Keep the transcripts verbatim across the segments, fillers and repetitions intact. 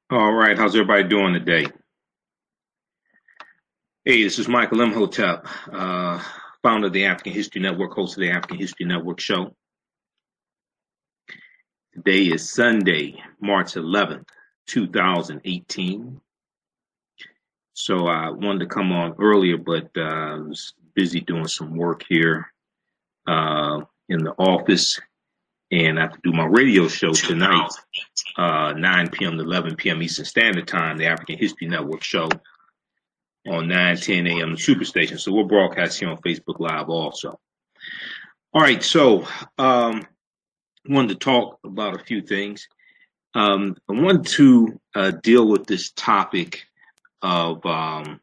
All right, how's everybody doing today? Hey, this is Michael Imhotep, uh, founder of the African History Network, host of the African History Network show. Today is Sunday, March eleventh, two thousand eighteen. So I wanted to come on earlier, but uh, I was busy doing some work here uh, in the office, and I have to do my radio show tonight, uh, nine p m to eleven p m Eastern Standard Time, the African History Network show on nine ten a m the Superstation. So we'll broadcast here on Facebook Live also. All right, so um, wanted to talk about a few things. Um, I wanted to uh, deal with this topic of um,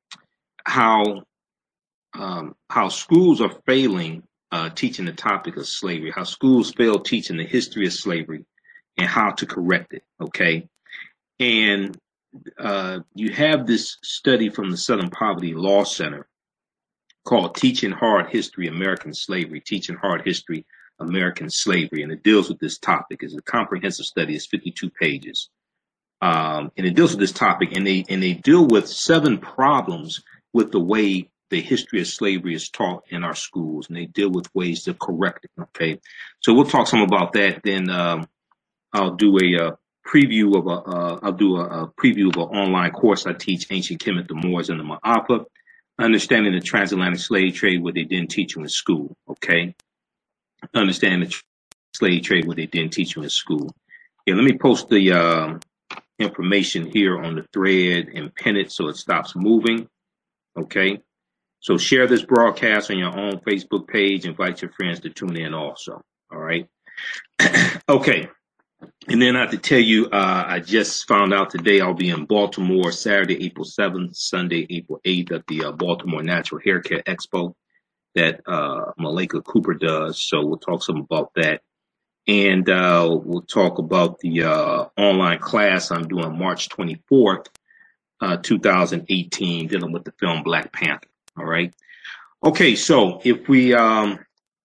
how um, how schools are failing uh, teaching the topic of slavery, how schools fail teaching the history of slavery, and how to correct it. Okay, and uh, you have this study from the Southern Poverty Law Center called Teaching Hard History, American Slavery, Teaching Hard History, American Slavery, and it deals with this topic. It's a comprehensive study. It's fifty-two pages, um, and it deals with this topic, and they and they deal with seven problems with the way the history of slavery is taught in our schools, and they deal with ways to correct it. Okay, so we'll talk some about that. Then um, I'll do a, uh preview of a uh, I'll do a, a preview of an online course I teach: Ancient Kemet, the Moors, and the Ma'apa. Understanding the transatlantic slave trade, what they didn't teach you in school. Okay. Understand the slave trade, what they didn't teach you in school. Yeah, let me post the uh, information here on the thread and pin it so it stops moving. Okay, so share this broadcast on your own Facebook page. Invite your friends to tune in also. All right. Okay, and then I have to tell you, uh, I just found out today I'll be in Baltimore Saturday, April seventh, Sunday, April eighth at the uh, Baltimore Natural Haircare Expo that uh, Malika Cooper does. So we'll talk some about that. And uh, we'll talk about the uh, online class I'm doing March twenty-fourth, uh, two thousand eighteen, dealing with the film Black Panther. All right. Okay, so if we um,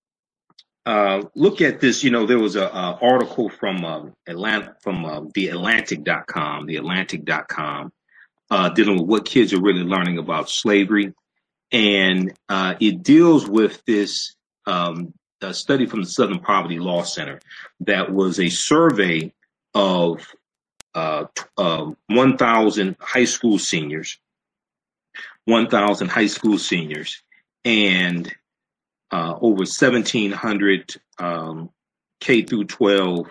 uh, look at this, you know, there was an article from uh, Atlanta, from uh, the Atlantic dot com, the Atlantic dot com, uh, dealing with what kids are really learning about slavery. And uh, it deals with this um, a study from the Southern Poverty Law Center that was a survey of uh, uh, one thousand high school seniors, one thousand high school seniors, and uh, over seventeen hundred um, K through twelve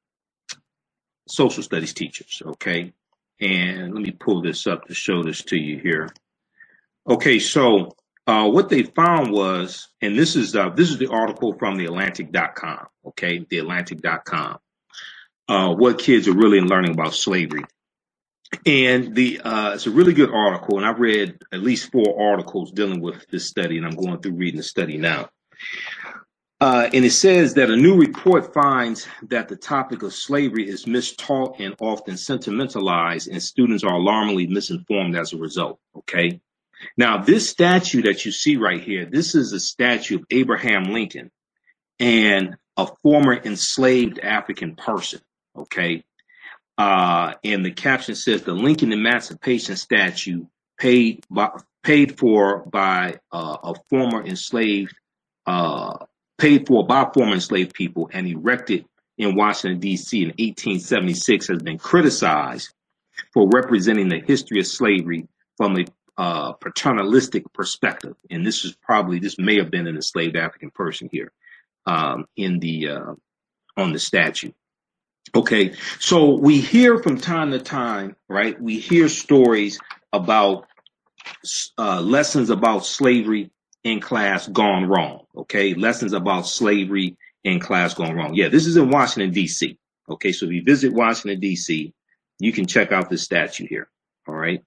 social studies teachers. Okay, and let me pull this up to show this to you here. Okay, so uh, what they found was, and this is uh, this is the article from the Atlantic dot com. Okay, the Atlantic dot com. Uh, what kids are really learning about slavery, and the uh, it's a really good article, and I've read at least four articles dealing with this study, and I'm going through reading the study now. Uh, and it says that a new report finds that the topic of slavery is mistaught and often sentimentalized, and students are alarmingly misinformed as a result. Okay. Now, this statue that you see right here, this is a statue of Abraham Lincoln and a former enslaved African person, okay? Uh, and the caption says, the Lincoln Emancipation Statue paid by, paid for by uh, a former enslaved, uh, paid for by former enslaved people and erected in Washington, D C in eighteen seventy-six has been criticized for representing the history of slavery from a Uh, paternalistic perspective, and this is probably this may have been an enslaved African person here um, in the uh, on the statue. Okay, so we hear from time to time, right? We hear stories about uh, lessons about slavery in class gone wrong. Okay, lessons about slavery in class gone wrong. Yeah, this is in Washington D C. Okay, so if you visit Washington D C, you can check out this statue here. All right.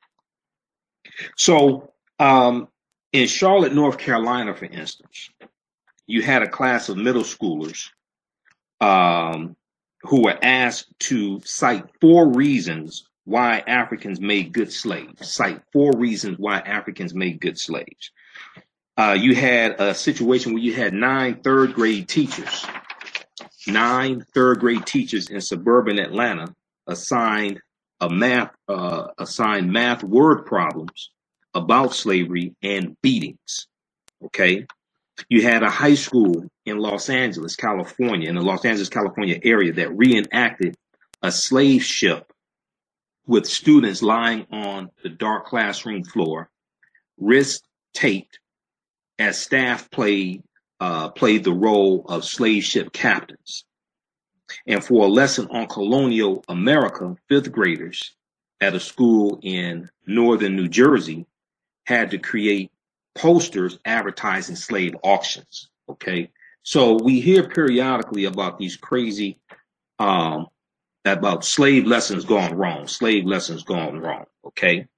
So um, in Charlotte, North Carolina, for instance, you had a class of middle schoolers um, who were asked to cite four reasons why Africans made good slaves. Cite four reasons why Africans made good slaves. Uh, you had a situation where you had nine third grade teachers, nine third grade teachers in suburban Atlanta assigned a math uh, assigned math word problems about slavery and beatings. Okay, you had a high school in Los Angeles, California, in the Los Angeles, California area that reenacted a slave ship with students lying on the dark classroom floor, wrists taped, as staff played uh, played the role of slave ship captains. And for a lesson on colonial America, fifth graders at a school in northern New Jersey had to create posters advertising slave auctions. Okay, so we hear periodically about these crazy, um, about slave lessons gone wrong, slave lessons gone wrong. Okay,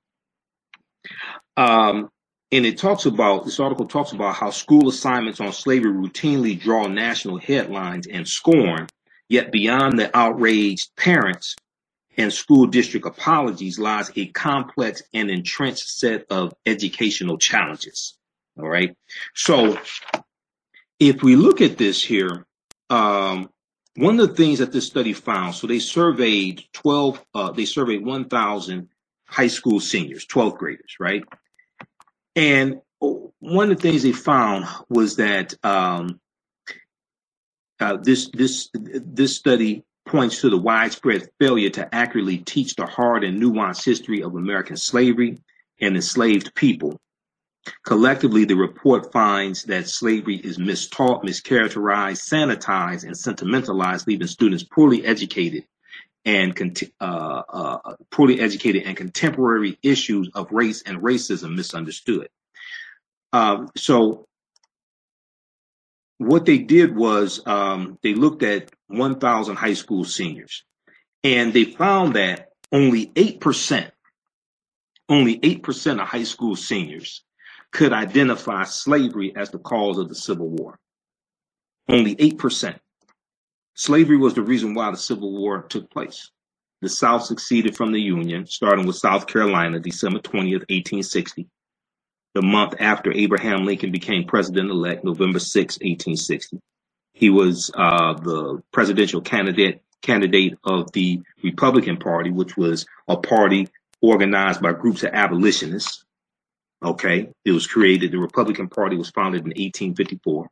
um, and it talks about, this article talks about how school assignments on slavery routinely draw national headlines and scorn, yet beyond the outraged parents and school district apologies lies a complex and entrenched set of educational challenges. All right. So if we look at this here, um, one of the things that this study found, so they surveyed twelve, uh, they surveyed one thousand high school seniors, twelfth graders, right? And one of the things they found was that um, uh, this this this study points to the widespread failure to accurately teach the hard and nuanced history of American slavery and enslaved people. Collectively, the report finds that slavery is mistaught, mischaracterized, sanitized, and sentimentalized, leaving students poorly educated and uh, uh, poorly educated and contemporary issues of race and racism misunderstood. Um, so what they did was um, they looked at one thousand high school seniors, and they found that only eight percent, only eight percent of high school seniors could identify slavery as the cause of the Civil War. Only eight percent. Slavery was the reason why the Civil War took place. The South seceded from the Union, starting with South Carolina, December twentieth, eighteen sixty. The month after Abraham Lincoln became president-elect, November sixth, eighteen sixty. He was uh, the presidential candidate candidate of the Republican Party, which was a party organized by groups of abolitionists. Okay, it was created. The Republican Party was founded in eighteen fifty-four.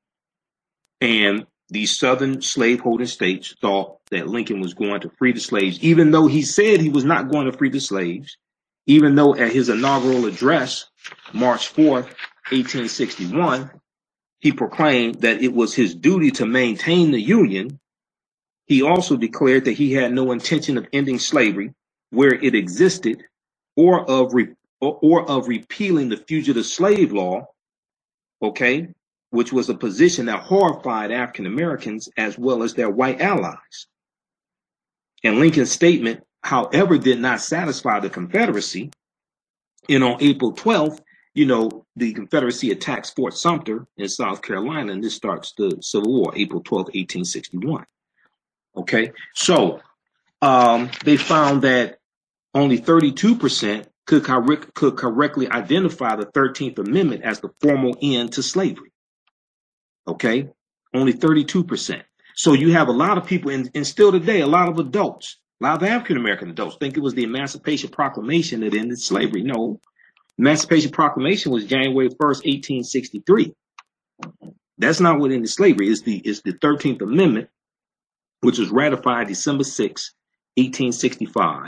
And these southern slaveholding states thought that Lincoln was going to free the slaves, even though he said he was not going to free the slaves, even though at his inaugural address, March fourth, eighteen sixty-one, he proclaimed that it was his duty to maintain the Union. He also declared that he had no intention of ending slavery where it existed, or of re or, or of repealing the fugitive slave law, okay, which was a position that horrified African Americans as well as their white allies. And Lincoln's statement, however, did not satisfy the Confederacy. And on April twelfth, you know, the Confederacy attacks Fort Sumter in South Carolina, and this starts the Civil War, April twelfth, eighteen sixty-one. Okay, so um, they found that only thirty-two percent could, correct, could correctly identify the thirteenth Amendment as the formal end to slavery. Okay, only thirty-two percent. So you have a lot of people, and, and still today, a lot of adults, a lot of African-American adults think it was the Emancipation Proclamation that ended slavery. No, Emancipation Proclamation was January first, eighteen sixty-three. That's not what ended slavery. It's the, it's the thirteenth Amendment, which was ratified December sixth, eighteen sixty-five.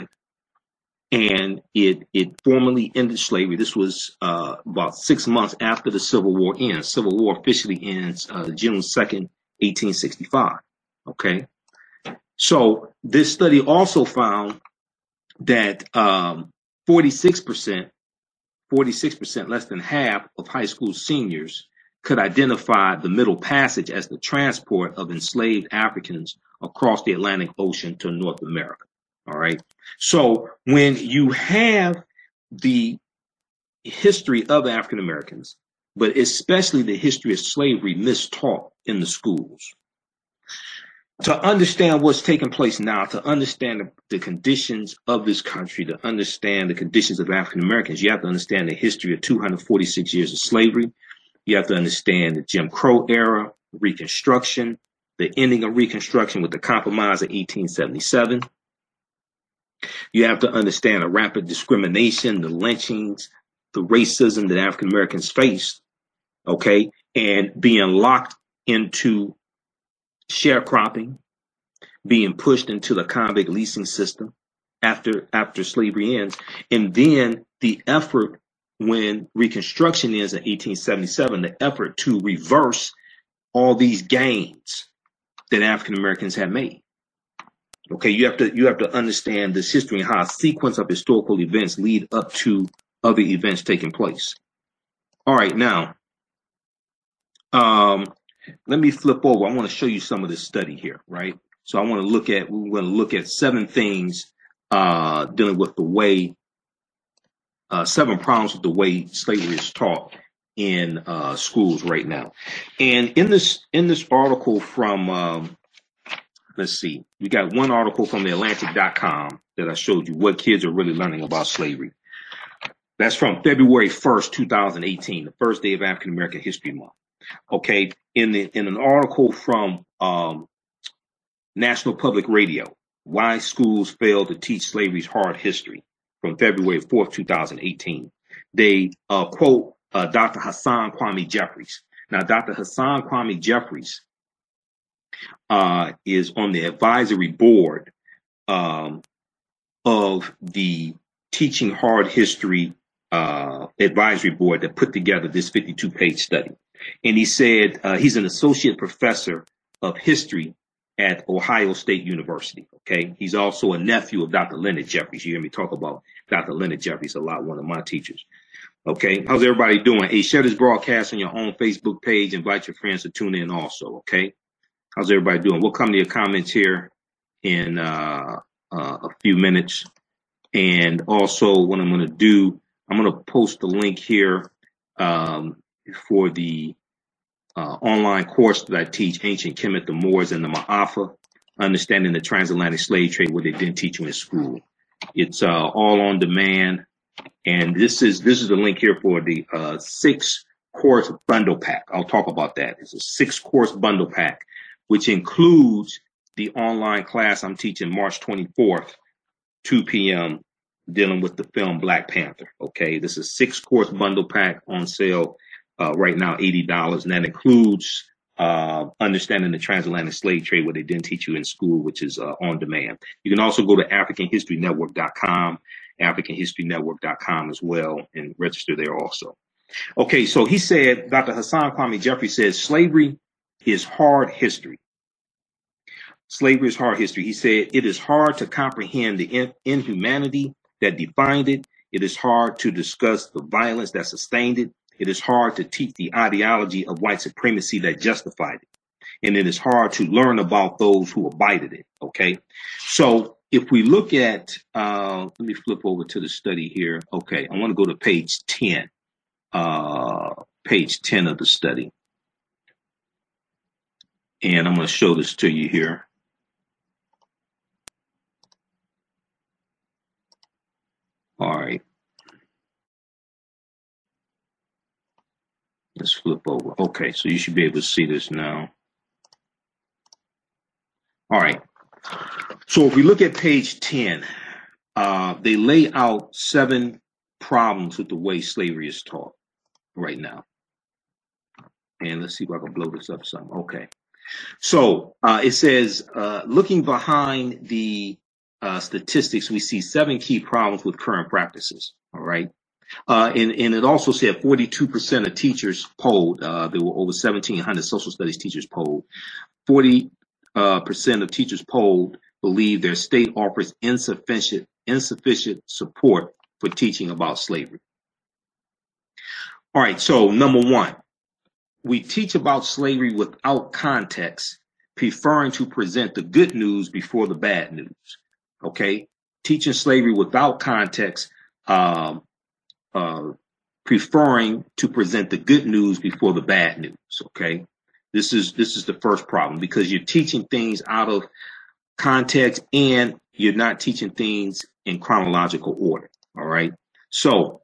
And it, it formally ended slavery. This was uh, about six months after the Civil War ends. Civil War officially ends uh, June second, eighteen sixty-five. Okay. So this study also found that um, forty-six percent, forty-six percent, less than half of high school seniors could identify the Middle Passage as the transport of enslaved Africans across the Atlantic Ocean to North America. All right. So when you have the history of African Americans, but especially the history of slavery mistaught in the schools, to understand what's taking place now, to understand the, the conditions of this country, to understand the conditions of African Americans, you have to understand the history of two hundred forty-six years of slavery. You have to understand the Jim Crow era, Reconstruction, the ending of Reconstruction with the Compromise of eighteen seventy-seven. You have to understand the rapid discrimination, the lynchings, the racism that African Americans faced, okay, and being locked into sharecropping, being pushed into the convict leasing system after after slavery ends, and then the effort when Reconstruction ends in eighteen seventy-seven, the effort to reverse all these gains that African Americans had made. Okay, you have to you have to understand this history and how a sequence of historical events lead up to other events taking place. All right, now um, let me flip over. I want to show you some of this study here, right? So I want to look at we're going to look at seven things uh, dealing with the way uh, seven problems with the way slavery is taught in uh, schools right now. And in this in this article from um, let's see, we got one article from the Atlantic dot com that I showed you, what kids are really learning about slavery. That's from February first, two thousand eighteen, the first day of African American History Month. Okay, in the in an article from um, National Public Radio, Why Schools Fail to Teach Slavery's Hard History, from February fourth, two thousand eighteen. They uh, quote uh, Doctor Hassan Kwame Jeffries. Now, Doctor Hassan Kwame Jeffries uh, is on the advisory board um, of the Teaching Hard History uh, advisory board that put together this fifty-two page study. And he said uh, he's an associate professor of history at Ohio State University. Okay, he's also a nephew of Doctor Leonard Jeffries. You hear me talk about Doctor Leonard Jeffries a lot, one of my teachers. Okay, how's everybody doing? Hey, share this broadcast on your own Facebook page. Invite your friends to tune in also. Okay, how's everybody doing? We'll come to your comments here in uh, uh, a few minutes. And also, what I'm going to do, I'm going to post the link here um, for the uh, online course that I teach, Ancient Kemet, the Moors, and the Ma'afa, Understanding the Transatlantic Slave Trade, what they didn't teach you in school. It's uh, all on demand, and this is this is the link here for the uh, six course bundle pack. I'll talk about that. It's a six course bundle pack, which includes the online class I'm teaching March twenty-fourth, two p m dealing with the film Black Panther. Okay, this is a six course bundle pack on sale uh, right now, eighty dollars, and that includes uh, Understanding the Transatlantic Slave Trade, what they didn't teach you in school, which is uh, on demand. You can also go to African History Network dot com, African History Network dot com as well, and register there also. Okay, so he said, Doctor Hassan Kwame Jeffries says, slavery is hard history. Slavery is hard history. He said, it is hard to comprehend the in inhumanity that defined it. It is hard to discuss the violence that sustained it. It is hard to teach the ideology of white supremacy that justified it. And it is hard to learn about those who abided it. Okay. So if we look at, uh, let me flip over to the study here. Okay. I want to go to page ten, uh, page ten of the study. And I'm going to show this to you here. All right. Let's flip over. Okay, so you should be able to see this now. All right. So if we look at page ten, uh, they lay out seven problems with the way slavery is taught right now. And let's see if I can blow this up some. Okay. So uh, it says, uh, looking behind the uh, statistics, we see seven key problems with current practices. All right. Uh, and, and it also said forty-two percent of teachers polled, uh, there were over seventeen hundred social studies teachers polled, forty percent uh, of teachers polled believe their state offers insufficient, insufficient support for teaching about slavery. All right, so number one, we teach about slavery without context, preferring to present the good news before the bad news. Okay, teaching slavery without context, um, Uh, preferring to present the good news before the bad news. Okay, this is this is the first problem, because you're teaching things out of context and you're not teaching things in chronological order. All right, so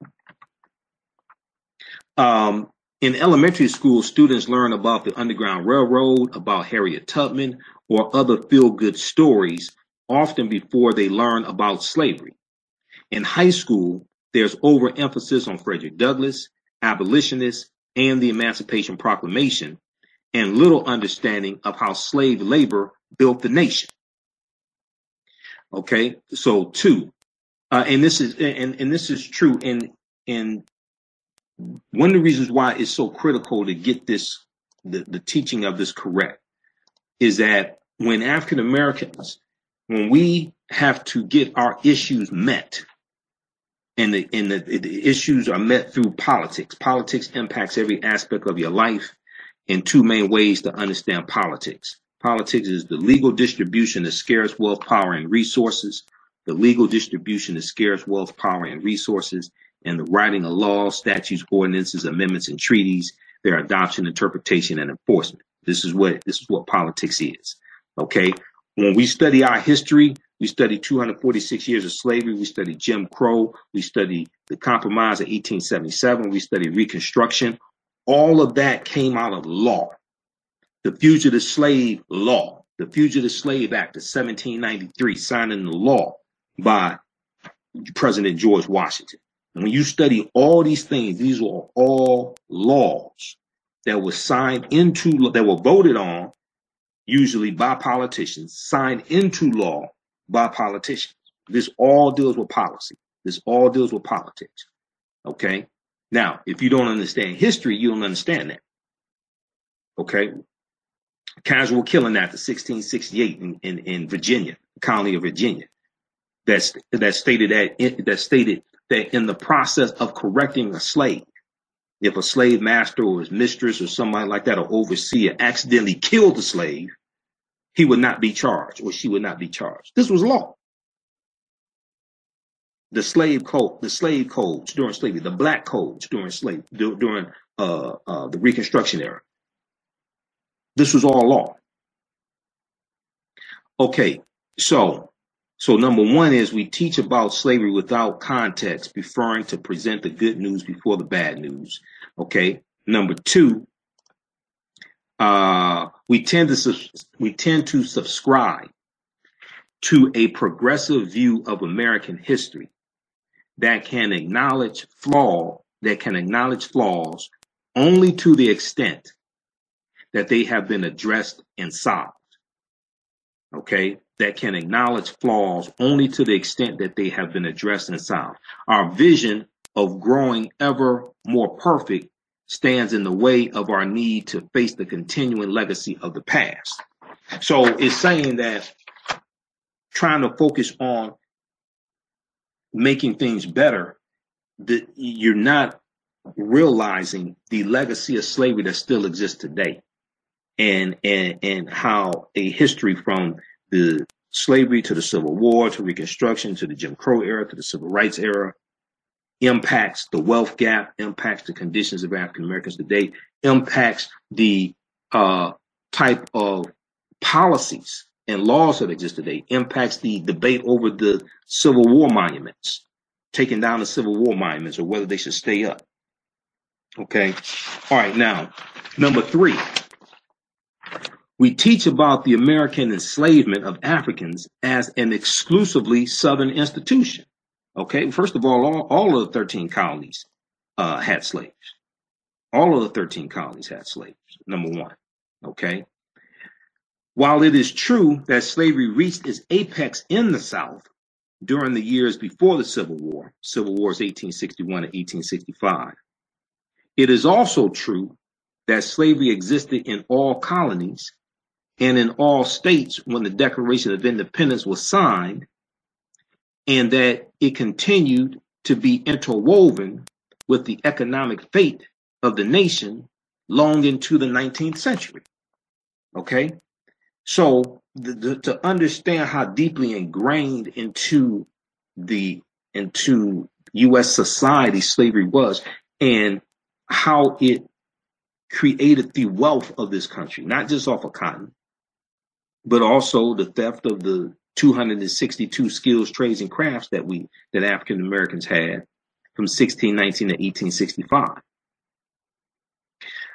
um, in elementary school, students learn about the Underground Railroad, about Harriet Tubman, or other feel-good stories often before they learn about slavery. In high school, there's overemphasis on Frederick Douglass, abolitionists, and the Emancipation Proclamation, and little understanding of how slave labor built the nation. Okay, so two, uh, and this is and, and this is true. And and one of the reasons why it's so critical to get this the, the teaching of this correct is that when African Americans, when we have to get our issues met, and the and the, the issues are met through politics. Politics impacts every aspect of your life in two main ways to understand politics. Politics is the legal distribution of scarce wealth, power, and resources, the legal distribution of scarce wealth, power, and resources, and the writing of laws, statutes, ordinances, amendments, and treaties, their adoption, interpretation, and enforcement. This is what this is what politics is. Okay. When we study our history, we study two hundred forty-six years of slavery. We study Jim Crow. We study the Compromise of eighteen seventy-seven. We study Reconstruction. All of that came out of law. The Fugitive Slave Law, the Fugitive Slave Act of seventeen ninety-three, signed into law by President George Washington. And when you study all these things, these are all laws that were signed into, that were voted on, usually by politicians, signed into law by politicians. This all deals with policy. This all deals with politics. Okay. Now, if you don't understand history, you don't understand that. Okay. Casual Killing Act of sixteen sixty-eight in, in, in Virginia, the colony of Virginia, that's that stated that that stated that in the process of correcting a slave, if a slave master or his mistress or somebody like that or overseer accidentally killed the slave, he would not be charged or she would not be charged. This was law. The slave code, the slave codes during slavery, the black codes during slave during uh, uh, the Reconstruction era. This was all law. Okay, so so number one is we teach about slavery without context, preferring to present the good news before the bad news. Okay. Number two, uh, we tend to we tend to subscribe to a progressive view of American history that can acknowledge flaw that can acknowledge flaws only to the extent that they have been addressed and solved. Okay, that can acknowledge flaws only to the extent that they have been addressed and solved. Our vision of growing ever more perfect stands in the way of our need to face the continuing legacy of the past. So it's saying that trying to focus on making things better, that you're not realizing the legacy of slavery that still exists today. And, and and how a history from the slavery to the Civil War to Reconstruction to the Jim Crow era to the Civil Rights era impacts the wealth gap, impacts the conditions of African Americans today, impacts the uh, type of policies and laws that exist today, impacts the debate over the Civil War monuments, taking down the Civil War monuments or whether they should stay up. Okay. All right. Now, number three. We teach about the American enslavement of Africans as an exclusively Southern institution. Okay, first of all, all, all of the thirteen colonies uh, had slaves. All of the thirteen colonies had slaves, number one. Okay. While it is true that slavery reached its apex in the South during the years before the Civil War, Civil War is eighteen sixty-one to eighteen sixty-five, it is also true that slavery existed in all colonies and in all states when the Declaration of Independence was signed, and that it continued to be interwoven with the economic fate of the nation long into the nineteenth century. Okay? So the, the, to understand how deeply ingrained into the into U S society slavery was and how it created the wealth of this country, not just off of cotton, but also the theft of the two hundred sixty-two skills, trades, and crafts that we that African Americans had from sixteen nineteen to eighteen sixty-five.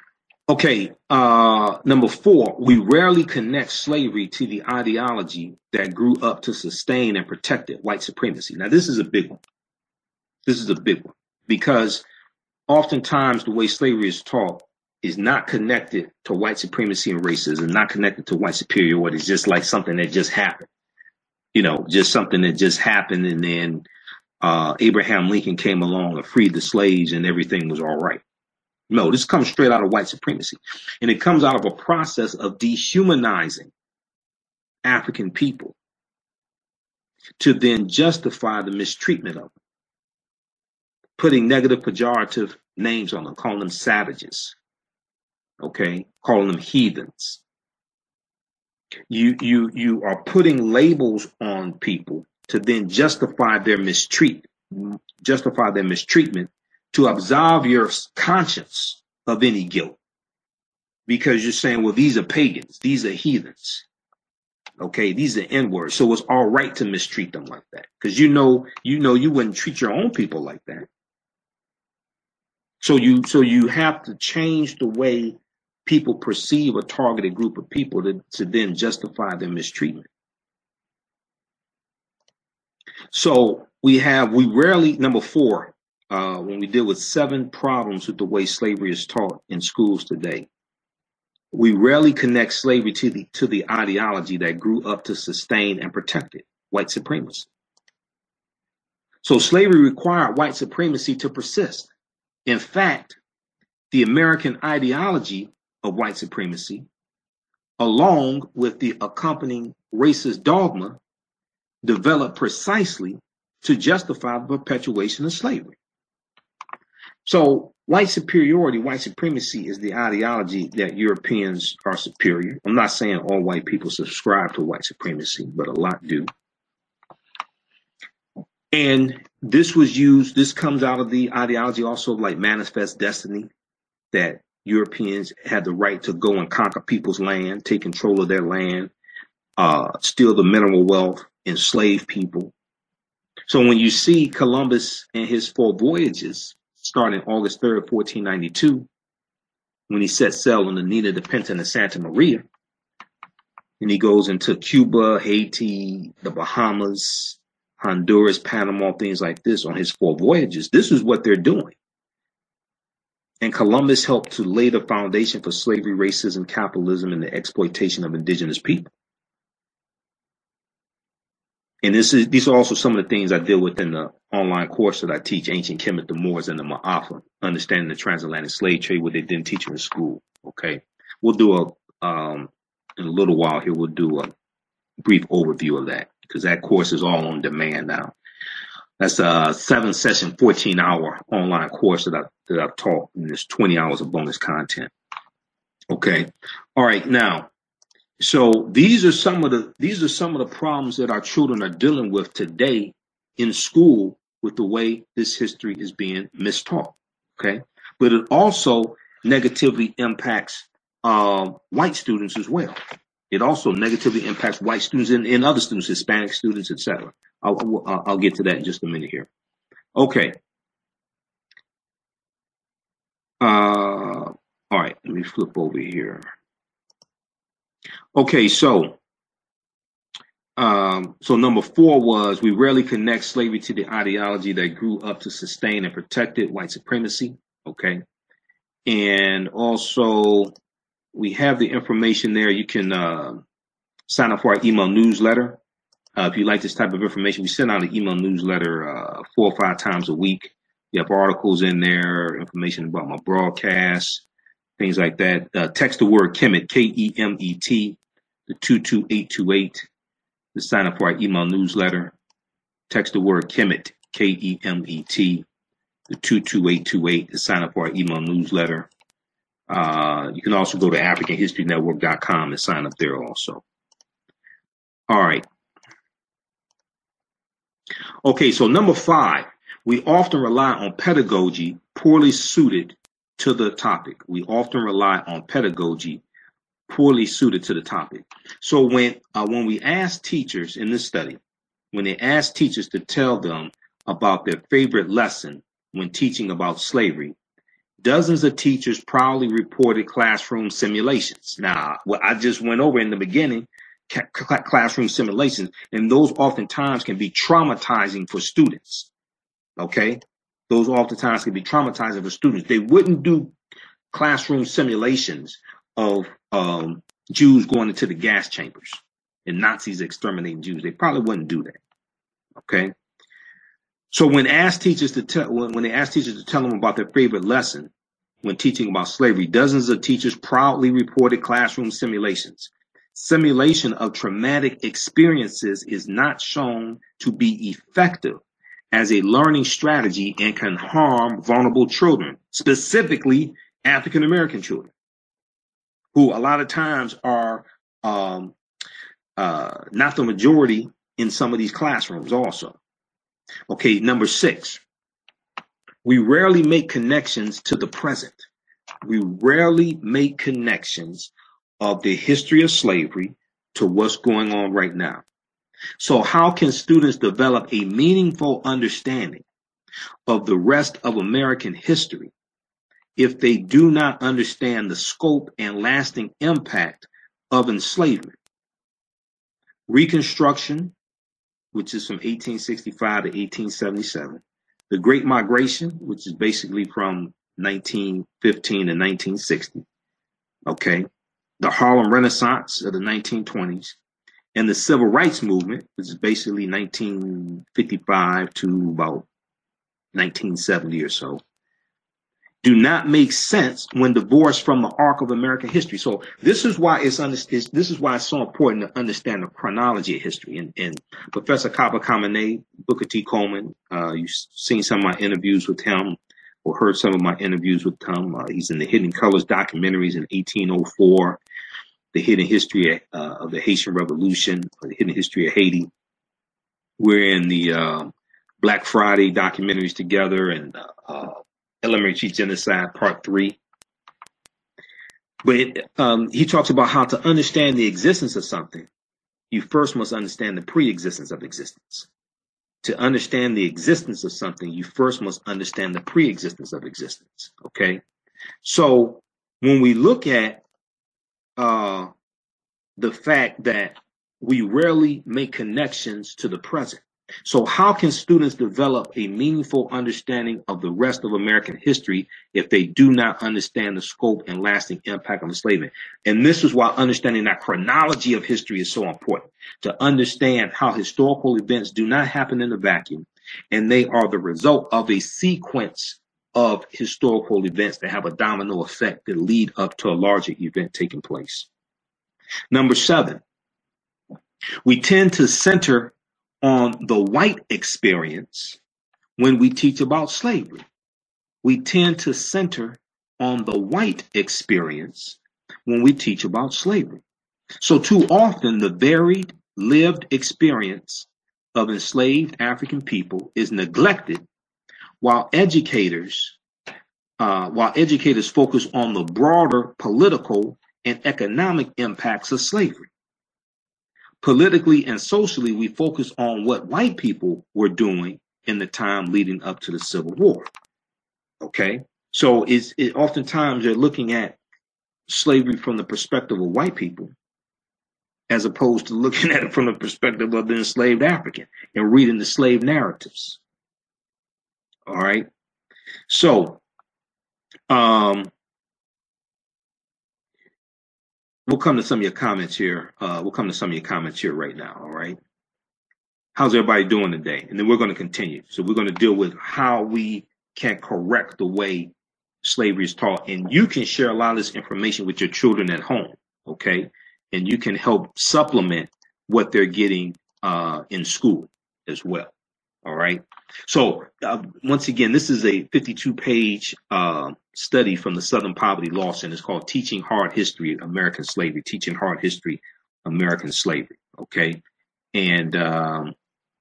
Okay, uh, number four, we rarely connect slavery to the ideology that grew up to sustain and protect it, white supremacy. Now, this is a big one. This is a big one because oftentimes the way slavery is taught is not connected to white supremacy and racism, not connected to white superiority. It's just like something that just happened, you know, just something that just happened. And then uh, Abraham Lincoln came along and freed the slaves and everything was all right. No, this comes straight out of white supremacy. And it comes out of a process of dehumanizing African people to then justify the mistreatment of them, putting negative pejorative names on them, calling them savages, okay, calling them heathens. You, you, you are putting labels on people to then justify their mistreat, justify their mistreatment, to absolve your conscience of any guilt. Because you're saying, well, these are pagans, these are heathens. Okay, these are N-words. So it's all right to mistreat them like that. Because you know, you know you wouldn't treat your own people like that. So you so you have to change the way people perceive a targeted group of people to, to then justify their mistreatment. So we have, we rarely, number four, Uh, when we deal with seven problems with the way slavery is taught in schools today, we rarely connect slavery to the to the ideology that grew up to sustain and protect it, white supremacy. So slavery required white supremacy to persist. In fact, the American ideology of white supremacy, along with the accompanying racist dogma, developed precisely to justify the perpetuation of slavery. So white superiority, white supremacy is the ideology that Europeans are superior. I'm not saying all white people subscribe to white supremacy, but a lot do. And this was used, this comes out of the ideology also of like manifest destiny, that Europeans had the right to go and conquer people's land, take control of their land, uh, steal the mineral wealth, enslave people. So when you see Columbus and his four voyages, starting August third, fourteen ninety-two, when he set sail on the Nina de Pinta and Santa Maria, and he goes into Cuba, Haiti, the Bahamas, Honduras, Panama, things like this on his four voyages. This is what they're doing. And Columbus helped to lay the foundation for slavery, racism, capitalism, and the exploitation of indigenous people. And this is these are also some of the things I deal with in the online course that I teach, Ancient Kemet, the Moors, and the Ma'afa, understanding the transatlantic slave trade, what they didn't teach you in school. Okay, we'll do a um, in a little while here. We'll do a brief overview of that because that course is all on demand now. That's a seven session, fourteen hour online course that I that I've taught, and there's twenty hours of bonus content. Okay, all right now. So these are some of the these are some of the problems that our children are dealing with today in school with the way this history is being mistaught. Okay, but it also negatively impacts uh, white students as well. It also negatively impacts white students and, and other students, Hispanic students, et cetera. I'll, I'll, I'll get to that in just a minute here. Okay. Uh, all right, let me flip over here. Okay, so um, so number four was we rarely connect slavery to the ideology that grew up to sustain and protect it, white supremacy. Okay, and also we have the information there. You can uh, sign up for our email newsletter. Uh, if you like this type of information, we send out an email newsletter uh, four or five times a week. You have articles in there, information about my broadcasts, things like that. Uh, text the word Kemet, K E M E T, the two two eight two eight to sign up for our email newsletter. Text the word Kemet, K E M E T, the two two eight two eight to sign up for our email newsletter. Uh, you can also go to African History Network dot com and sign up there also. All right. Okay, so number five, we often rely on pedagogy poorly suited to the topic. We often rely on pedagogy poorly suited to the topic. So when uh, when we ask teachers in this study, when they ask teachers to tell them about their favorite lesson when teaching about slavery, dozens of teachers proudly reported classroom simulations. Now, what I just went over in the beginning, classroom simulations, and those oftentimes can be traumatizing for students. Okay, those oftentimes can be traumatizing for students. They wouldn't do classroom simulations of um, Jews going into the gas chambers and Nazis exterminating Jews. They probably wouldn't do that. Okay, so when asked teachers to tell when, when they asked teachers to tell them about their favorite lesson when teaching about slavery, dozens of teachers proudly reported classroom simulations. Simulation of traumatic experiences is not shown to be effective as a learning strategy and can harm vulnerable children, specifically African American children, who a lot of times are um, uh, not the majority in some of these classrooms also. Okay, number six, we rarely make connections to the present. We rarely make connections of the history of slavery to what's going on right now. So how can students develop a meaningful understanding of the rest of American history if they do not understand the scope and lasting impact of enslavement? Reconstruction, which is from eighteen sixty-five to eighteen seventy-seven, the Great Migration, which is basically from nineteen fifteen to nineteen sixty, okay, the Harlem Renaissance of the nineteen twenties, and the Civil Rights Movement, which is basically nineteen fifty-five to about nineteen seventy or so, do not make sense when divorced from the arc of American history. So this is why it's, under, it's this is why it's so important to understand the chronology of history. And, and Professor Kaba Kamene, Booker T. Coleman, uh, you've seen some of my interviews with him or heard some of my interviews with him. Uh, he's in the Hidden Colors documentaries in eighteen oh four, the Hidden History uh, of the Haitian Revolution, or the Hidden History of Haiti. We're in the uh, Black Friday documentaries together, and uh, uh, Elementary Genocide Part three. But um, he talks about how to understand the existence of something, you first must understand the pre-existence of existence. To understand the existence of something, you first must understand the pre-existence of existence. Okay? So when we look at uh, the fact that we rarely make connections to the present, so how can students develop a meaningful understanding of the rest of American history if they do not understand the scope and lasting impact of enslavement? And this is why understanding that chronology of history is so important, to understand how historical events do not happen in a vacuum, and they are the result of a sequence of historical events that have a domino effect that lead up to a larger event taking place. Number seven, we tend to center on the white experience when we teach about slavery. We tend to center on the white experience when we teach about slavery. So too often the varied lived experience of enslaved African people is neglected while educators uh, while educators focus on the broader political and economic impacts of slavery. Politically and socially, we focus on what white people were doing in the time leading up to the Civil War. Okay, so it's it, oftentimes they're looking at slavery from the perspective of white people, as opposed to looking at it from the perspective of the enslaved African and reading the slave narratives. All right, so um, we'll come to some of your comments here. Uh, we'll come to some of your comments here right now. All right. How's everybody doing today? And then we're going to continue. So we're going to deal with how we can correct the way slavery is taught. And you can share a lot of this information with your children at home. Okay. And you can help supplement what they're getting uh, in school as well. All right. So uh, once again, this is a fifty-two page uh, study from the Southern Poverty Law Center. It's called Teaching Hard History, American Slavery, Teaching Hard History, American Slavery. Okay. And um,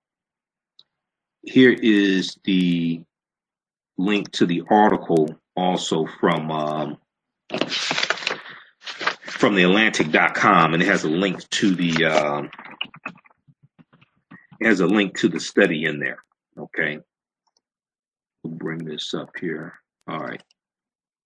here is the link to the article also from um, from the Atlantic dot com, and it has a link to the uh, it has a link to the study in there. Okay, we'll bring this up here. All right.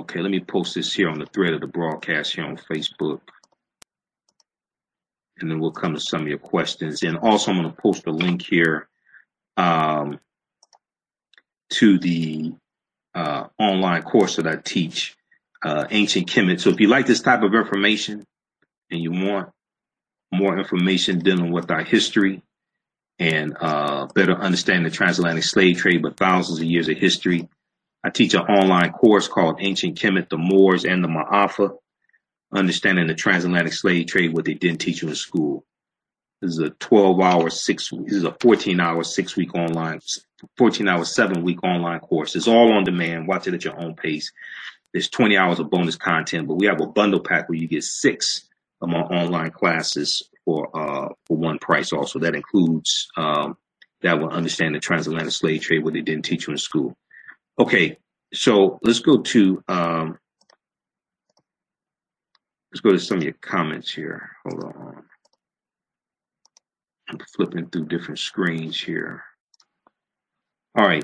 Okay, let me post this here on the thread of the broadcast here on Facebook. And then we'll come to some of your questions. And also, I'm going to post a link here um, to the uh, online course that I teach, uh, Ancient Kemet. So if you like this type of information and you want more information dealing with our history and uh, better understand the transatlantic slave trade, but thousands of years of history, I teach an online course called Ancient Kemet, the Moors and the Ma'afa, understanding the transatlantic slave trade, what they didn't teach you in school. This is a twelve hour, six, this is a fourteen hour, six week online, fourteen hour, seven week online course. It's all on demand. Watch it at your own pace. There's twenty hours of bonus content, but we have a bundle pack where you get six of my online classes for, uh, for one price also. That includes, um, that will understand the transatlantic slave trade, what they didn't teach you in school. Okay. So let's go to, um, let's go to some of your comments here. Hold on. I'm flipping through different screens here. All right.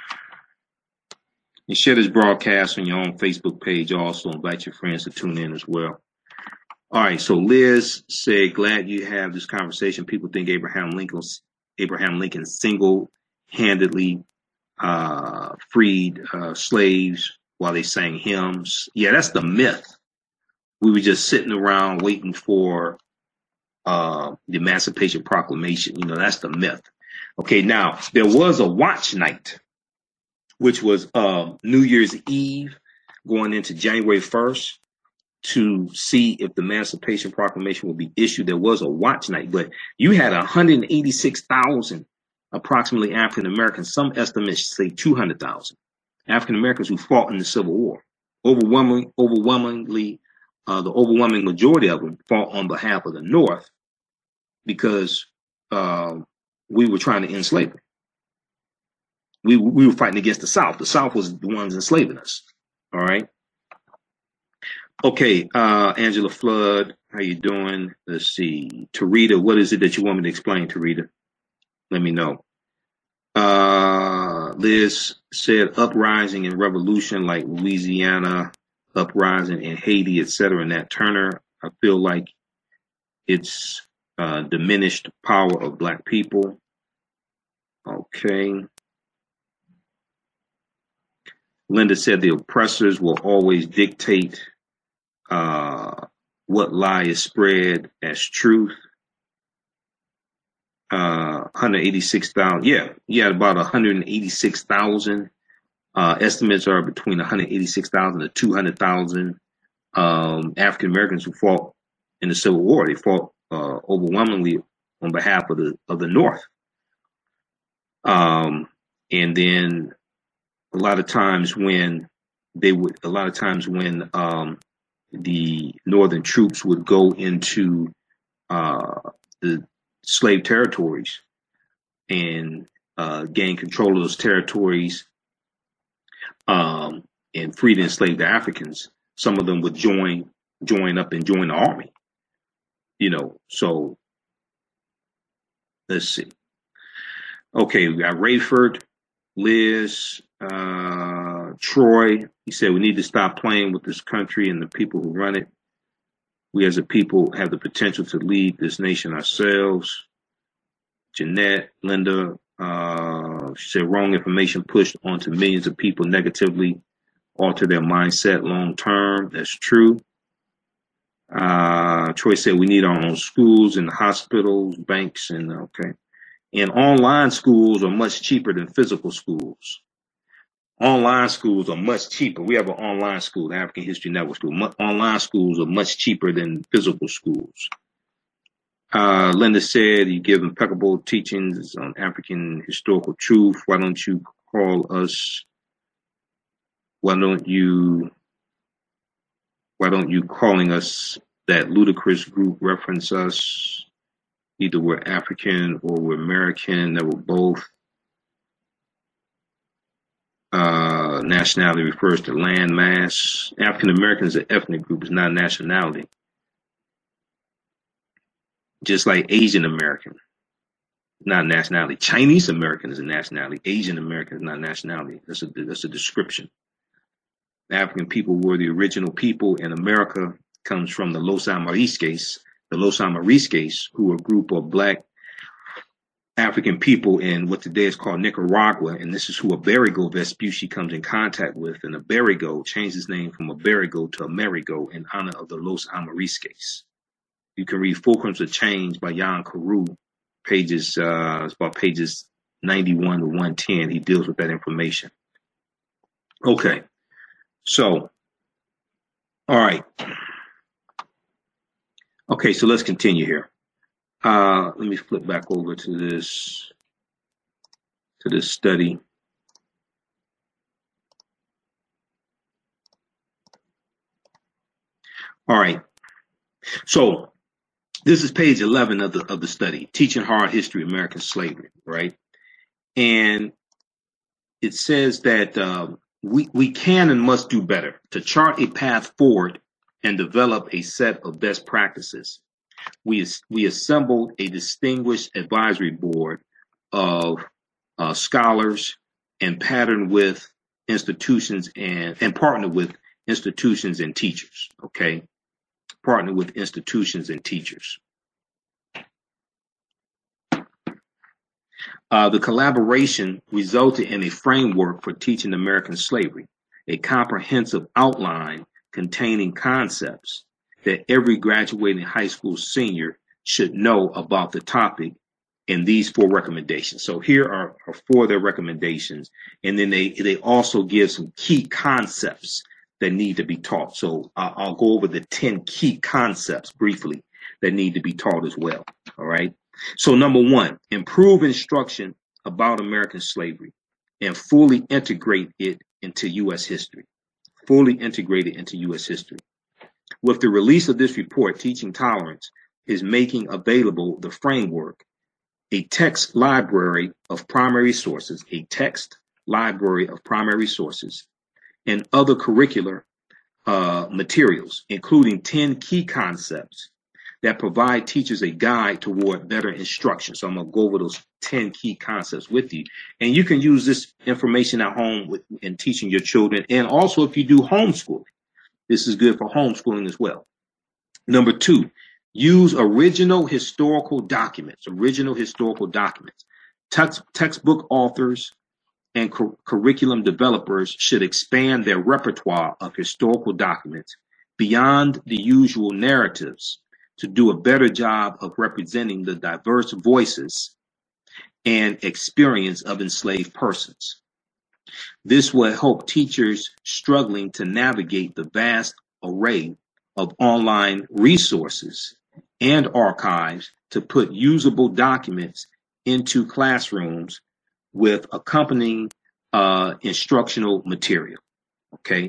And share this broadcast on your own Facebook page. Also invite your friends to tune in as well. All right. So Liz said, glad you have this conversation. People think Abraham Lincoln, Abraham Lincoln single-handedly uh, freed uh, slaves while they sang hymns. Yeah, that's the myth. We were just sitting around waiting for uh, the Emancipation Proclamation. You know, that's the myth. Okay, now, there was a watch night, which was uh, New Year's Eve going into January first to see if the Emancipation Proclamation would be issued. There was a watch night, but you had one hundred eighty-six thousand approximately African Americans. Some estimates say two hundred thousand African Americans who fought in the Civil War. Overwhelmingly, overwhelmingly, uh, the overwhelming majority of them fought on behalf of the North because uh, we were trying to enslave them. We we were fighting against the South. The South was the ones enslaving us. All right. Okay, uh, Angela Flood, how you doing? Let's see. Tarita, what is it that you want me to explain, Tarita? Let me know. Uh, Liz said uprising and revolution like Louisiana, uprising in Haiti, et cetera. Nat Turner, I feel like it's uh, diminished power of Black people. Okay. Linda said the oppressors will always dictate uh, what lie is spread as truth. Uh, one hundred eighty-six thousand. Yeah, you had about one hundred eighty-six thousand. Uh, estimates are between one hundred eighty-six thousand to two hundred thousand um, African Americans who fought in the Civil War. They fought uh, overwhelmingly on behalf of the of the North. Um, and then a lot of times when they would, a lot of times when um, the Northern troops would go into uh, the slave territories and uh, gain control of those territories um, and free the enslaved Africans, some of them would join join up and join the army. You know, so let's see. Okay, we got Rayford, Liz, uh, Troy. He said we need to stop playing with this country and the people who run it. We as a people have the potential to lead this nation ourselves. Jeanette, Linda, uh, she said wrong information pushed onto millions of people negatively alter their mindset long term. That's true. Uh, Troy said we need our own schools and hospitals, banks, and okay. And online schools are much cheaper than physical schools. Online schools are much cheaper. We have an online school, the African History Network School. Mu- online schools are much cheaper than physical schools. Uh, Linda said you give impeccable teachings on African historical truth. Why don't you call us? Why don't you? Why don't you calling us that ludicrous group reference us? Either we're African or we're American. That we're both. Uh, nationality refers to land mass. African American is an ethnic group. It's not nationality. Just like Asian American, not nationality. Chinese American is a nationality. Asian American is not nationality. That's a that's a description. The African people were the original people, and America comes from the Los Amarisques, the Los Amarisques, who were a group of black African people in what today is called Nicaragua, and this is who Amerigo Vespucci comes in contact with, and Amerigo changed his name from Amerigo to Amerigo in honor of the Los Amarisques. You can read Fulcrums of Change by Jan Carew, pages, uh, it's about pages ninety-one to one ten. He deals with that information. Okay, so, all right. Okay, so let's continue here. Uh, let me flip back over to this, to this study. All right. So this is page eleven of the of the study, Teaching Hard History of American Slavery, right? And it says that uh, we we can and must do better to chart a path forward and develop a set of best practices. We, we assembled a distinguished advisory board of uh, scholars and patterned with institutions and, and partnered with institutions and teachers, okay? Partnered with institutions and teachers. Uh, the collaboration resulted in a framework for teaching American slavery, a comprehensive outline containing concepts that every graduating high school senior should know about the topic in these four recommendations. So here are, are four of their recommendations. And then they, they also give some key concepts that need to be taught. So uh, I'll go over the ten key concepts briefly that need to be taught as well. All right. So number one, improve instruction about American slavery and fully integrate it into U S history. Fully integrate it into U S history. With the release of this report, Teaching Tolerance is making available the framework, a text library of primary sources, a text library of primary sources, and other curricular uh, materials, including ten key concepts that provide teachers a guide toward better instruction. So I'm going to go over those ten key concepts with you. And you can use this information at home with, in teaching your children. And also if you do homeschooling. This is good for homeschooling as well. Number two, use original historical documents, original historical documents. Text, textbook authors and cu curriculum developers should expand their repertoire of historical documents beyond the usual narratives to do a better job of representing the diverse voices and experience of enslaved persons. This will help teachers struggling to navigate the vast array of online resources and archives to put usable documents into classrooms with accompanying uh, instructional material. Okay.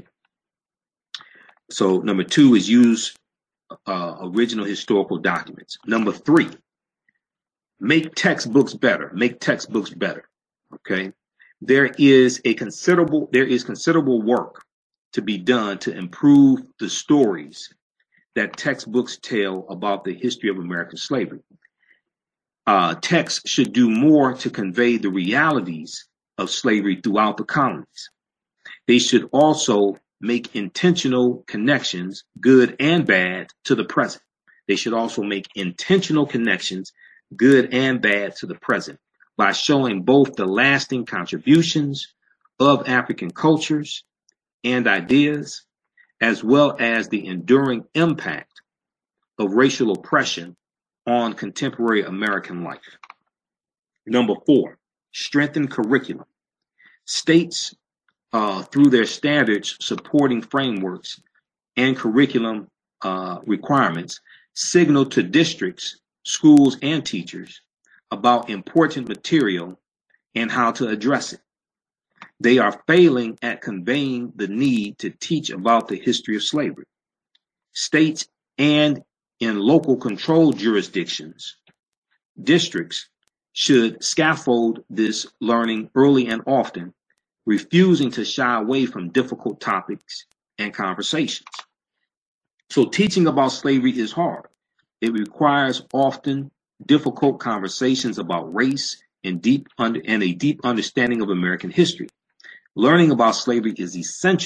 So number two is use uh, original historical documents. Number three, make textbooks better. Make textbooks better. Okay. There is a considerable, there is considerable work to be done to improve the stories that textbooks tell about the history of American slavery. Uh, texts should do more to convey the realities of slavery throughout the colonies. They should also make intentional connections, good and bad, to the present. They should also make intentional connections, good and bad, to the present, by showing both the lasting contributions of African cultures and ideas, as well as the enduring impact of racial oppression on contemporary American life. Number four, strengthen curriculum. States, uh, through their standards supporting frameworks and curriculum uh, requirements, signal to districts, schools, and teachers about important material and how to address it. They are failing at conveying the need to teach about the history of slavery. States and in local control jurisdictions, districts should scaffold this learning early and often, refusing to shy away from difficult topics and conversations. So teaching about slavery is hard. It requires often difficult conversations about race and deep under and a deep understanding of American history. Learning about slavery is essential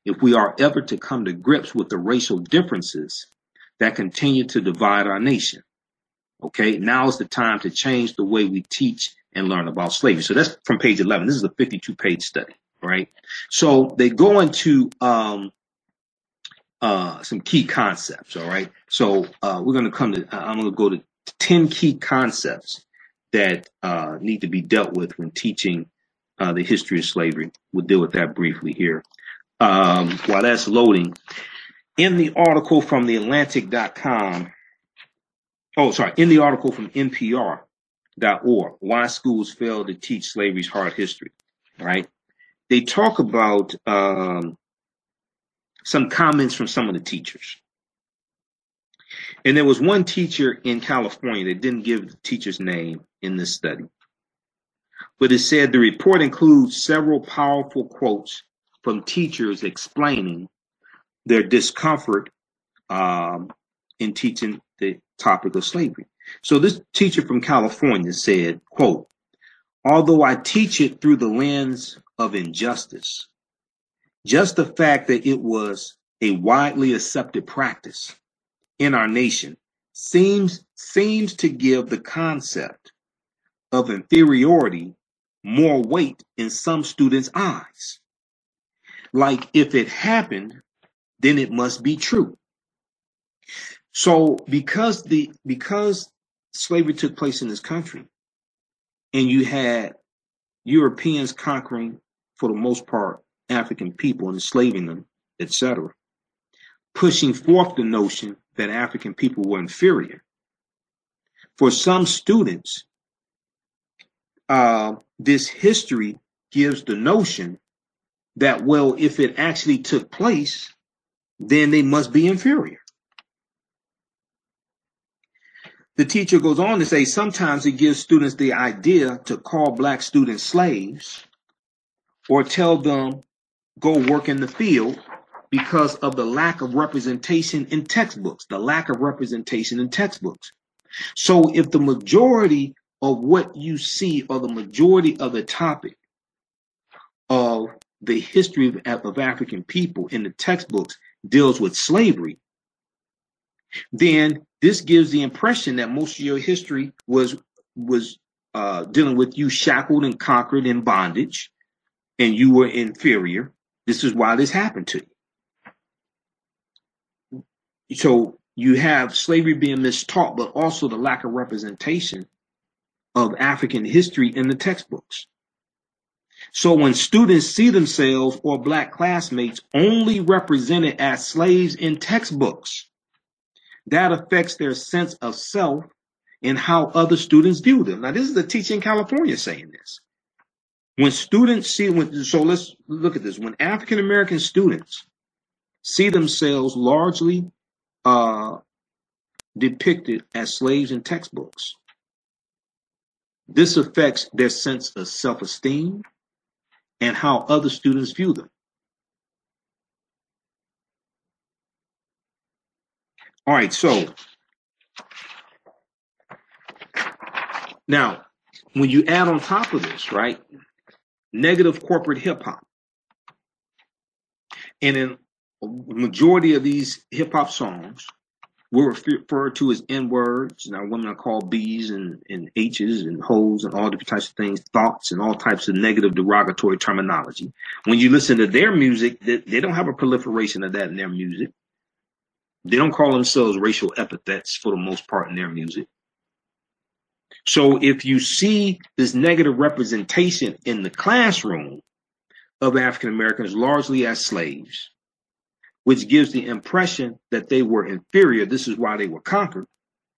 if we are ever to come to grips with the racial differences that continue to divide our nation. Okay, now is the time to change the way we teach and learn about slavery. So that's from page eleven. This is a fifty-two page study, right? So they go into um, uh, some key concepts, all right? So uh, we're going to come to, I'm going to go to ten key concepts that uh, need to be dealt with when teaching uh, the history of slavery. We'll deal with that briefly here. Um, while that's loading, in the article from the Atlantic dot com, oh, sorry, in the article from N P R dot org, Why Schools Fail to Teach Slavery's Hard History, right? They talk about um, some comments from some of the teachers. And there was one teacher in California that didn't give the teacher's name in this study. But it said the report includes several powerful quotes from teachers explaining their discomfort um, in teaching the topic of slavery. So this teacher from California said, quote, although I teach it through the lens of injustice, just the fact that it was a widely accepted practice in our nation seems seems to give the concept of inferiority more weight in some students' eyes. Like if it happened, then it must be true. So because the because slavery took place in this country, and you had Europeans conquering, for the most part, African people, enslaving them, et cetera, pushing forth the notion that African people were inferior. For some students, uh, this history gives the notion that, well, if it actually took place, then they must be inferior. The teacher goes on to say sometimes it gives students the idea to call black students slaves or tell them go work in the field because of the lack of representation in textbooks, the lack of representation in textbooks. So if the majority of what you see or the majority of the topic of the history of, of African people in the textbooks deals with slavery, then this gives the impression that most of your history was was uh, dealing with you shackled and conquered in bondage, and you were inferior. This is why this happened to you. So you have slavery being mistaught, but also the lack of representation of African history in the textbooks. So when students see themselves or black classmates only represented as slaves in textbooks, that affects their sense of self and how other students view them. Now, this is the teacher in California saying this. When students see, when, so let's look at this. When African American students see themselves largely uh, depicted as slaves in textbooks, this affects their sense of self-esteem and how other students view them. All right, so now when you add on top of this, right, negative corporate hip hop, and in a majority of these hip hop songs were referred to as N words. Now women are called B's and, and H's and hoes and all different types of things, thoughts and all types of negative derogatory terminology. When you listen to their music, they, they don't have a proliferation of that in their music. They don't call themselves racial epithets for the most part in their music. So if you see this negative representation in the classroom of African Americans largely as slaves, which gives the impression that they were inferior, this is why they were conquered,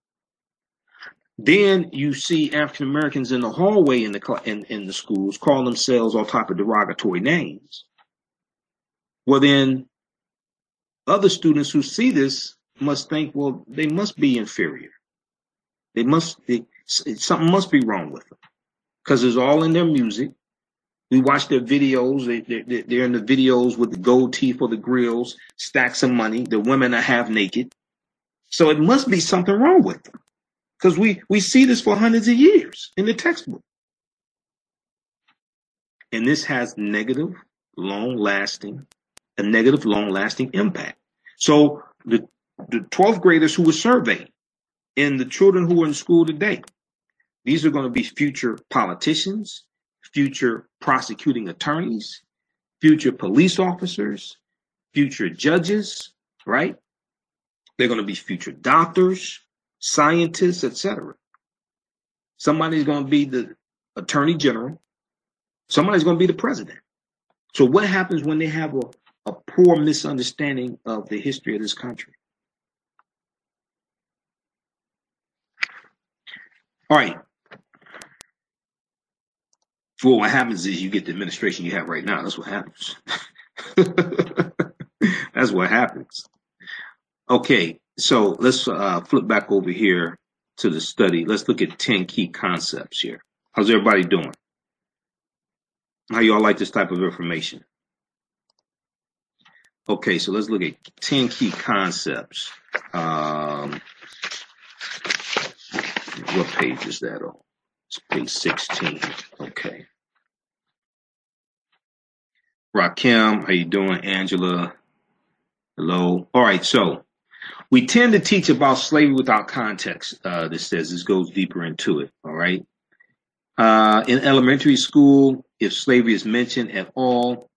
then you see African Americans in the hallway in the in, in the schools call themselves all type of derogatory names. Well, then other students who see this must think, well, they must be inferior. They must, they, something must be wrong with them because it's all in their music. We watch their videos. They, they, they're in the videos with the gold teeth or the grills, stacks of money. The women are half naked. So it must be something wrong with them because we, we see this for hundreds of years in the textbook. And this has negative, long-lasting a negative, long-lasting impact. So the, the twelfth graders who were surveyed and the children who are in school today, these are going to be future politicians, future prosecuting attorneys, future police officers, future judges, right? They're going to be future doctors, scientists, et cetera. Somebody's going to be the attorney general. Somebody's going to be the president. So what happens when they have a, a poor misunderstanding of the history of this country? All right. For what happens is you get the administration you have right now. That's what happens. That's what happens. Okay, so let's uh, flip back over here to the study. Let's look at ten key concepts here. How's everybody doing? How y'all like this type of information? Okay, so let's look at ten key concepts. Um, what page is that on? It's page sixteen. Okay. Rakim, how you doing? Angela, hello. All right, so we tend to teach about slavery without context. Uh, this says this goes deeper into it. All right. Uh, in elementary school, if slavery is mentioned at all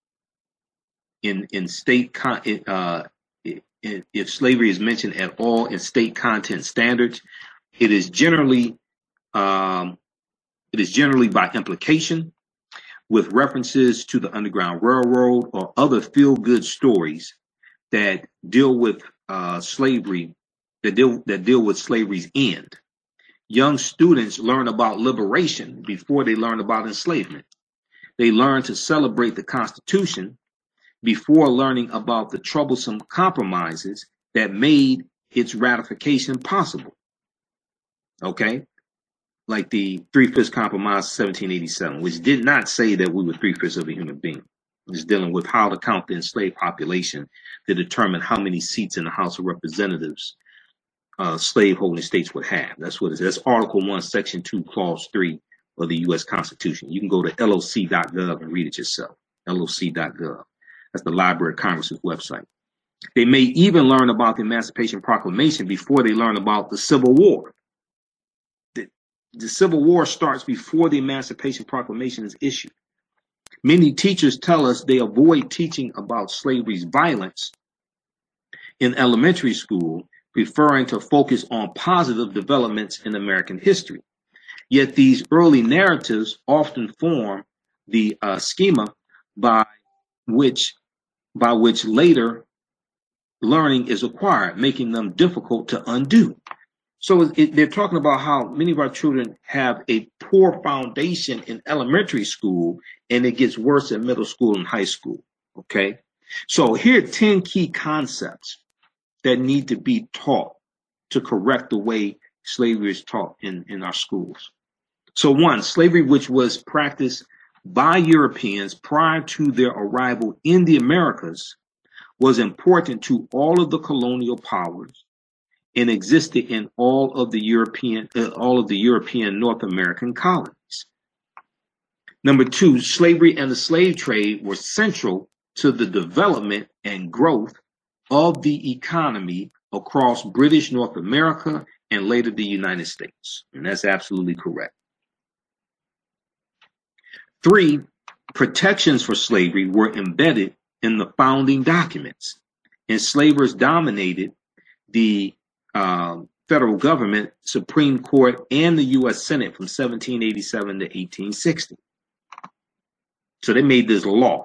in in state con uh, if slavery is mentioned at all in state content standards, it is generally um, it is generally by implication, with references to the Underground Railroad or other feel-good stories that deal with uh, slavery, that deal that deal with slavery's end. Young students learn about liberation before they learn about enslavement. They learn to celebrate the Constitution before learning about the troublesome compromises that made its ratification possible. Okay? Like the Three-Fifths Compromise of seventeen eighty-seven, which did not say that we were three-fifths of a human being. It's dealing with how to count the enslaved population to determine how many seats in the House of Representatives uh, slaveholding states would have. That's what it is. That's Article one, Section two, Clause three of the U S Constitution. You can go to L O C dot gov and read it yourself. L O C dot gov. That's the Library of Congress's website. They may even learn about the Emancipation Proclamation before they learn about the Civil War. The, the Civil War starts before the Emancipation Proclamation is issued. Many teachers tell us they avoid teaching about slavery's violence in elementary school, preferring to focus on positive developments in American history. Yet these early narratives often form the uh, schema by which, by which later learning is acquired, making them difficult to undo. So it, they're talking about how many of our children have a poor foundation in elementary school, and it gets worse in middle school and high school. Okay, so here are ten key concepts that need to be taught to correct the way slavery is taught in, in our schools. So one, slavery, which was practiced by Europeans prior to their arrival in the Americas, was important to all of the colonial powers and existed in all of the European, uh, all of the European North American colonies. Number two, slavery and the slave trade were central to the development and growth of the economy across British North America and later the United States. And that's absolutely correct. Three, protections for slavery were embedded in the founding documents. Enslavers dominated the uh, federal government, Supreme Court, and the U S Senate from seventeen eighty-seven to eighteen sixty. So they made this law.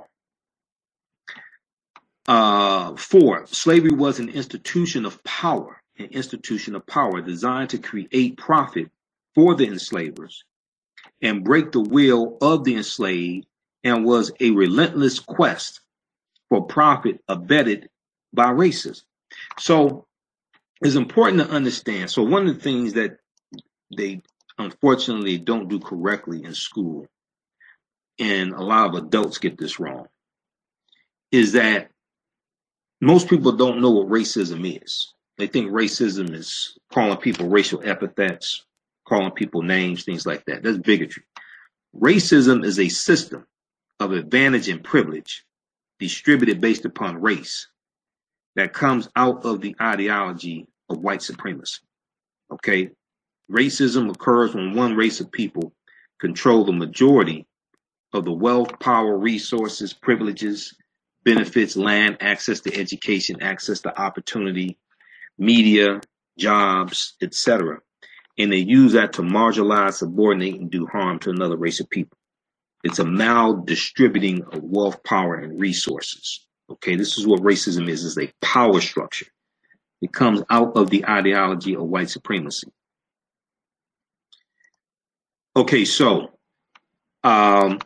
Uh, four, slavery was an institution of power, an institution of power designed to create profit for the enslavers and break the will of the enslaved, and was a relentless quest for profit abetted by racism. So it's important to understand. So one of the things that they unfortunately don't do correctly in school, and a lot of adults get this wrong, is that most people don't know what racism is. They think racism is calling people racial epithets, calling people names, things like that. That's bigotry. Racism is a system of advantage and privilege distributed based upon race that comes out of the ideology of white supremacy. Okay? Racism occurs when one race of people control the majority of the wealth, power, resources, privileges, benefits, land, access to education, access to opportunity, media, jobs, et cetera. And they use that to marginalize, subordinate, and do harm to another race of people. It's a maldistributing of wealth, power, and resources. Okay, this is what racism is, is a power structure. It comes out of the ideology of white supremacy. Okay, so um,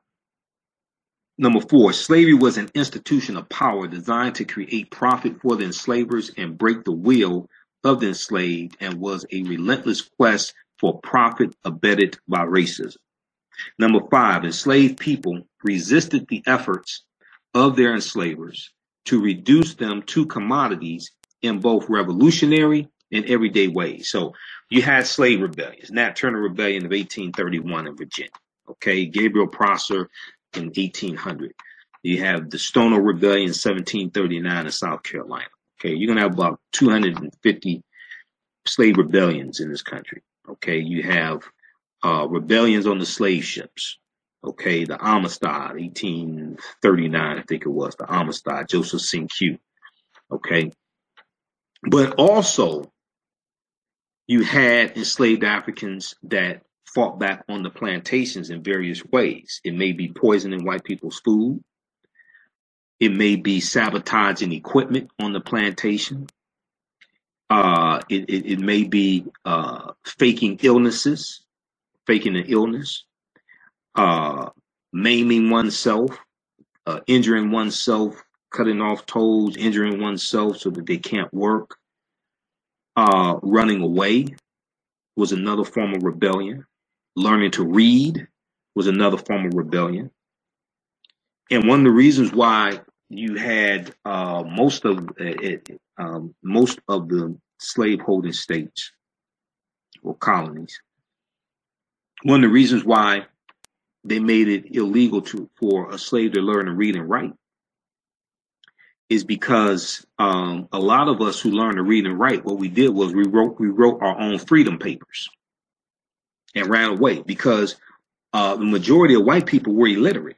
number four, slavery was an institution of power designed to create profit for the enslavers and break the will of the enslaved, and was a relentless quest for profit abetted by racism. Number five, enslaved people resisted the efforts of their enslavers to reduce them to commodities in both revolutionary and everyday ways. So you had slave rebellions, Nat Turner Rebellion of eighteen thirty-one in Virginia, okay, Gabriel Prosser in eighteen hundred. You have the Stono Rebellion seventeen thirty-nine in South Carolina. Okay, you're gonna have about two hundred fifty slave rebellions in this country. Okay, you have uh, rebellions on the slave ships. Okay, the Amistad, eighteen thirty-nine, I think it was, the Amistad, Joseph Cinque. Okay, but also you had enslaved Africans that fought back on the plantations in various ways. It may be poisoning white people's food. It may be sabotaging equipment on the plantation. Uh, it, it, it may be uh, faking illnesses, faking an illness, uh, maiming oneself, uh, injuring oneself, cutting off toes, injuring oneself so that they can't work. Uh, running away was another form of rebellion. Learning to read was another form of rebellion. And one of the reasons why you had uh, most of it, um, most of the slaveholding states or colonies, one of the reasons why they made it illegal to for a slave to learn to read and write is because um, a lot of us who learned to read and write, what we did was we wrote we wrote our own freedom papers and ran away, because uh, the majority of white people were illiterate.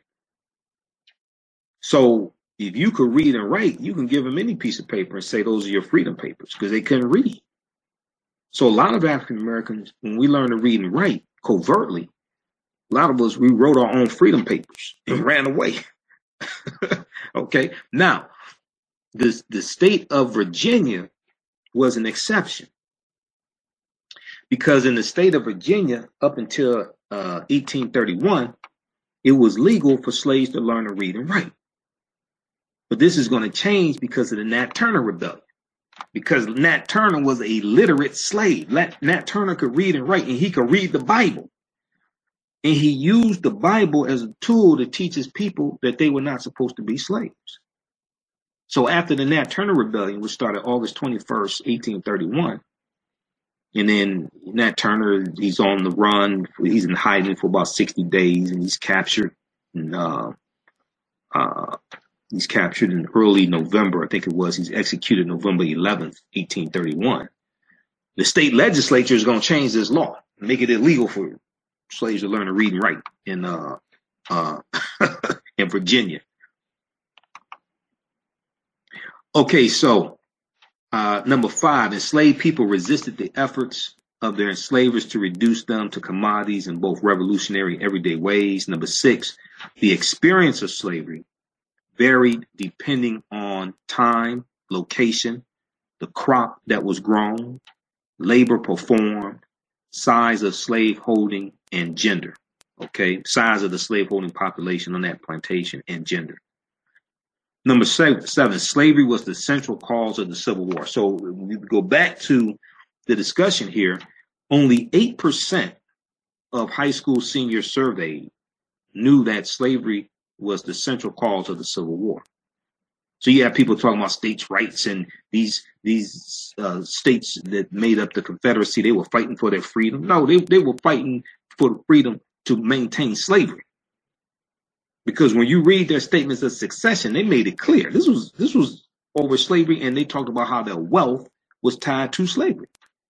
So if you could read and write, you can give them any piece of paper and say those are your freedom papers, because they couldn't read. So a lot of African Americans, when we learned to read and write covertly, a lot of us, we wrote our own freedom papers and ran away. Okay, now this the state of Virginia was an exception, because in the state of Virginia, up until uh, eighteen thirty-one, it was legal for slaves to learn to read and write. But this is going to change because of the Nat Turner Rebellion, because Nat Turner was a literate slave. Nat Turner could read and write, and he could read the Bible. And he used the Bible as a tool to teach his people that they were not supposed to be slaves. So after the Nat Turner Rebellion, which started August twenty-first, eighteen thirty-one, and then Nat Turner, he's on the run, he's in hiding for about sixty days, and he's captured. And, uh, uh, he's captured in early November, I think it was. He's executed November eleventh, eighteen thirty-one. The state legislature is going to change this law, make it illegal for slaves to learn to read and write in uh, uh, in Virginia. Okay, so uh, number five, enslaved people resisted the efforts of their enslavers to reduce them to commodities in both revolutionary and everyday ways. Number six, the experience of slavery varied depending on time, location, the crop that was grown, labor performed, size of slave holding, and gender. Okay, size of the slaveholding population on that plantation, and gender. Number seven, seven, slavery was the central cause of the Civil War. So we go back to the discussion here. Only eight percent of high school seniors surveyed knew that slavery was the central cause of the Civil War. So you have people talking about states' rights, and these these uh, states that made up the Confederacy, they were fighting for their freedom. No, they, they were fighting for the freedom to maintain slavery. Because when you read their statements of succession, they made it clear. This was this was over slavery, and they talked about how their wealth was tied to slavery.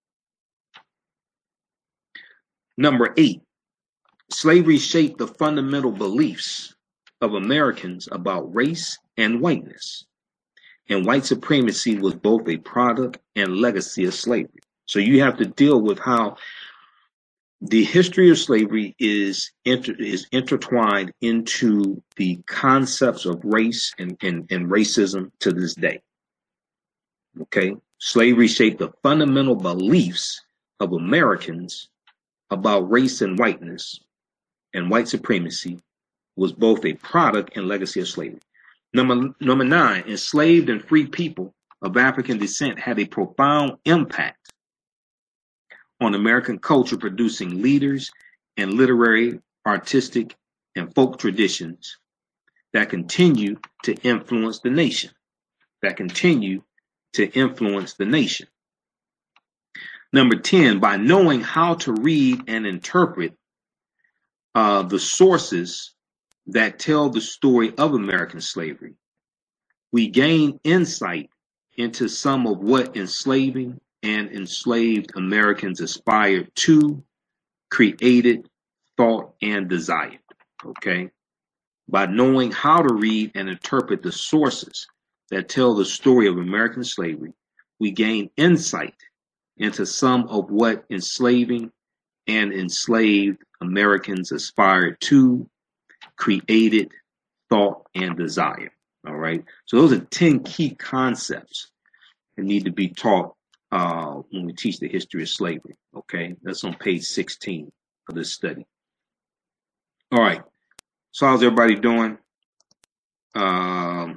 Number eight, slavery shaped the fundamental beliefs of Americans about race and whiteness. And white supremacy was both a product and legacy of slavery. So you have to deal with how the history of slavery is inter, is intertwined into the concepts of race and, and, and racism to this day. Okay, slavery shaped the fundamental beliefs of Americans about race and whiteness, and white supremacy was both a product and legacy of slavery. Number, number nine, enslaved and free people of African descent had a profound impact on American culture, producing leaders and literary, artistic, and folk traditions that continue to influence the nation, that continue to influence the nation. Number ten, by knowing how to read and interpret uh, the sources that tell the story of American slavery, we gain insight into some of what enslaving and enslaved Americans aspired to, created, thought, and desired. Okay? By knowing how to read and interpret the sources that tell the story of American slavery, we gain insight into some of what enslaving and enslaved Americans aspired to, created, thought, and desired. All right? So those are ten key concepts that need to be taught Uh, when we teach the history of slavery. Okay, that's on page sixteen of this study. All right, so how's everybody doing? Um,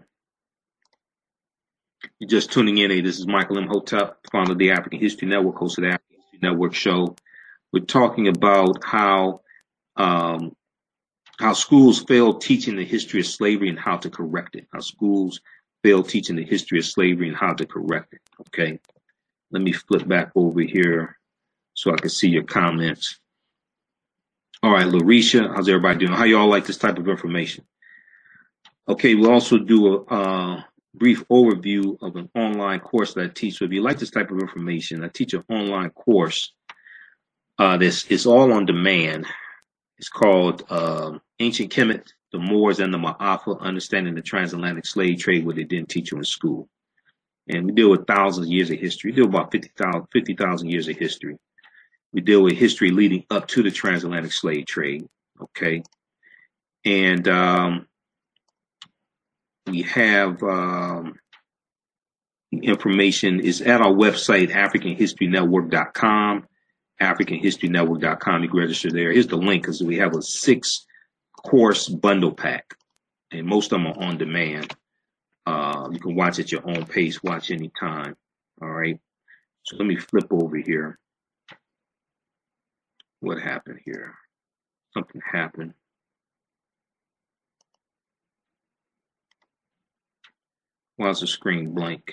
you're just tuning in. Hey, this is Michael Imhotep, founder of the African History Network, host of the African History Network show. We're talking about how um, how schools fail teaching the history of slavery and how to correct it. How schools fail teaching the history of slavery and how to correct it. Okay. Let me flip back over here so I can see your comments. All right, Larisha, how's everybody doing? How y'all like this type of information? Okay, we'll also do a uh, brief overview of an online course that I teach. So if you like this type of information, I teach an online course uh, that's it's all on demand. It's called uh, Ancient Kemet, the Moors and the Ma'afa, Understanding the Transatlantic Slave Trade, what they didn't teach you in school. And we deal with thousands of years of history. We deal with about fifty thousand years of history. We deal with history leading up to the transatlantic slave trade. Okay. And um, we have um, information is at our website, African History Network dot com. African History Network dot com. You can register there. Here's the link because we have a six course bundle pack, and most of them are on demand. Uh, you can watch at your own pace, watch anytime. All right. So let me flip over here. What happened here? Something happened. Why is the screen blank?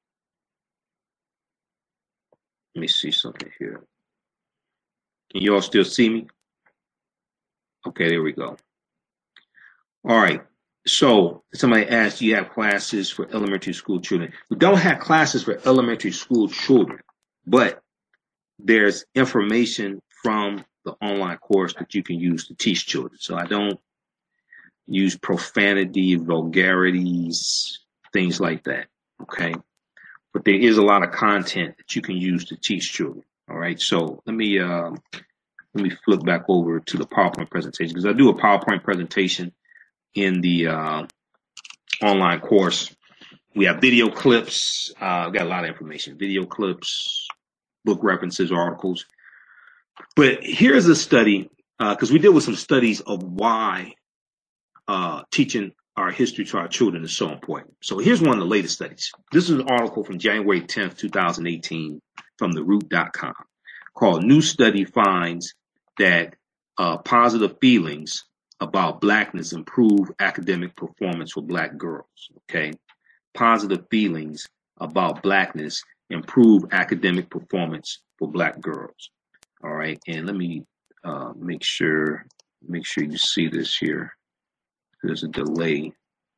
Let me see something here. Can you all still see me? Okay, there we go. All right. So somebody asked, do you have classes for elementary school children? We don't have classes for elementary school children, but there's information from the online course that you can use to teach children. So I don't use profanity, vulgarities, things like that. Okay. But there is a lot of content that you can use to teach children. All right. So let me, um, let me flip back over to the PowerPoint presentation because I do a PowerPoint presentation in the uh, online course. We have video clips. Uh, I've got a lot of information, video clips, book references, articles. But here's a study, because uh, we deal with some studies of why uh, teaching our history to our children is so important. So here's one of the latest studies. This is an article from January tenth, two thousand eighteen from the root dot com called New Study Finds That uh, Positive Feelings About Blackness Improve Academic Performance for Black Girls. Okay. Positive feelings about Blackness improve academic performance for Black girls. All right. And let me uh, make sure, make sure you see this here. There's a delay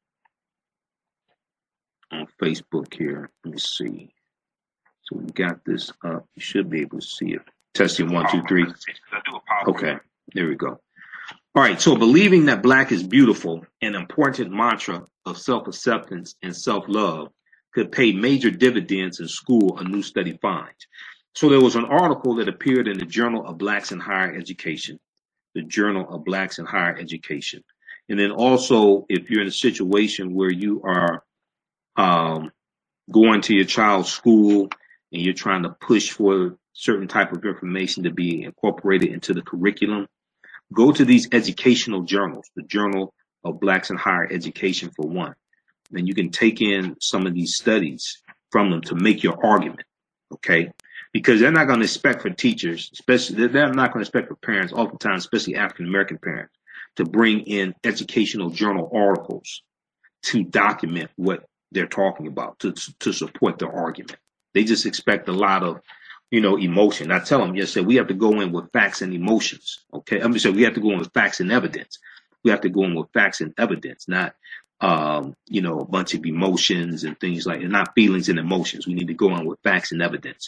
on Facebook here. Let me see. So we got this up. You should be able to see it. Testing one, two, three. Okay, there we go. All right, so believing that Black is beautiful, an important mantra of self-acceptance and self-love, could pay major dividends in school, a new study finds. So there was an article that appeared in the Journal of Blacks in Higher Education, the Journal of Blacks in Higher Education. And then also, if you're in a situation where you are um, going to your child's school and you're trying to push for certain type of information to be incorporated into the curriculum, go to these educational journals, the Journal of Blacks in Higher Education for one. Then you can take in some of these studies from them to make your argument, okay? Because they're not going to expect for teachers, especially, they're not going to expect for parents, oftentimes, especially African-American parents, to bring in educational journal articles to document what they're talking about, to, to support their argument. They just expect a lot of, you know, emotion. I tell them, yes, we have to go in with facts and emotions. Okay. I'm just saying we have to go in with facts and evidence. We have to go in with facts and evidence, not, um, you know, a bunch of emotions and things like that, not feelings and emotions. We need to go in with facts and evidence.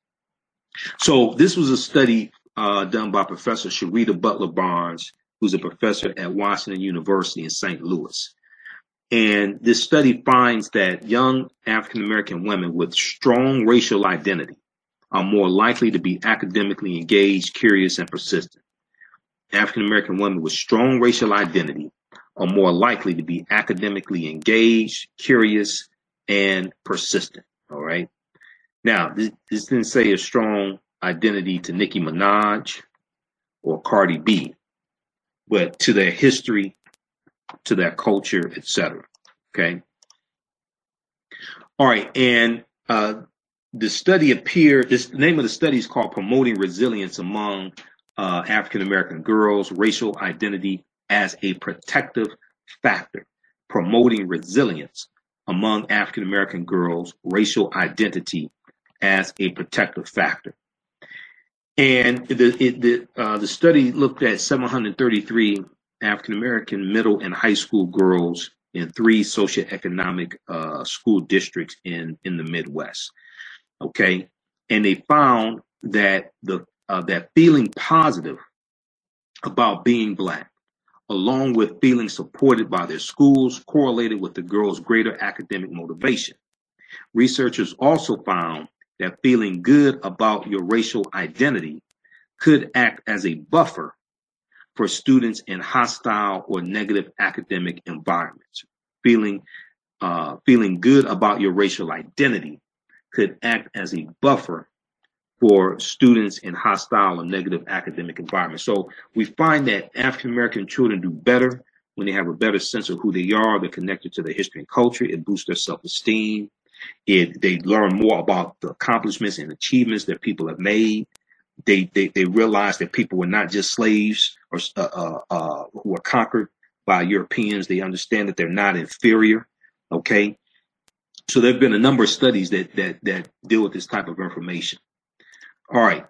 So this was a study uh, done by Professor Sharita Butler Barnes, who's a professor at Washington University in Saint Louis. And this study finds that young African-American women with strong racial identity are more likely to be academically engaged, curious, and persistent. African-American women with strong racial identity are more likely to be academically engaged, curious, and persistent. All right. Now, this, this didn't say a strong identity to Nicki Minaj or Cardi B, but to their history, to their culture, et cetera. Okay. All right. And uh, the study appeared, this, the name of the study is called Promoting Resilience Among uh, African-American Girls, Racial Identity as a Protective Factor. Promoting Resilience Among African-American Girls, Racial Identity as a Protective Factor. And the, it, the, uh, the study looked at seven hundred thirty-three African-American middle and high school girls in three socioeconomic uh, school districts in, in the Midwest. Okay. And they found that the uh, that feeling positive about being Black, along with feeling supported by their schools, correlated with the girls' greater academic motivation. Researchers also found that feeling good about your racial identity could act as a buffer for students in hostile or negative academic environments. Feeling, uh, feeling good about your racial identity could act as a buffer for students in hostile or negative academic environments. So we find that African-American children do better when they have a better sense of who they are. They're connected to their history and culture. It boosts their self-esteem. It, they learn more about the accomplishments and achievements that people have made. They, they, they realize that people were not just slaves or uh, uh, uh, who were conquered by Europeans. They understand that they're not inferior. Okay. So there have been a number of studies that, that, that deal with this type of information. All right.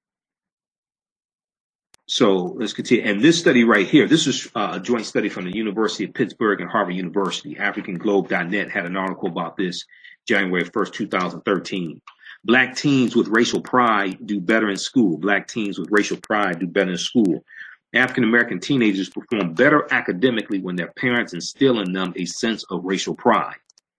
So let's continue. And this study right here, this is uh, a joint study from the University of Pittsburgh and Harvard University. African Globe dot net had an article about this January first, two thousand thirteen. Black teens with racial pride do better in school. Black teens with racial pride do better in school. African-American teenagers perform better academically when their parents instill in them a sense of racial pride.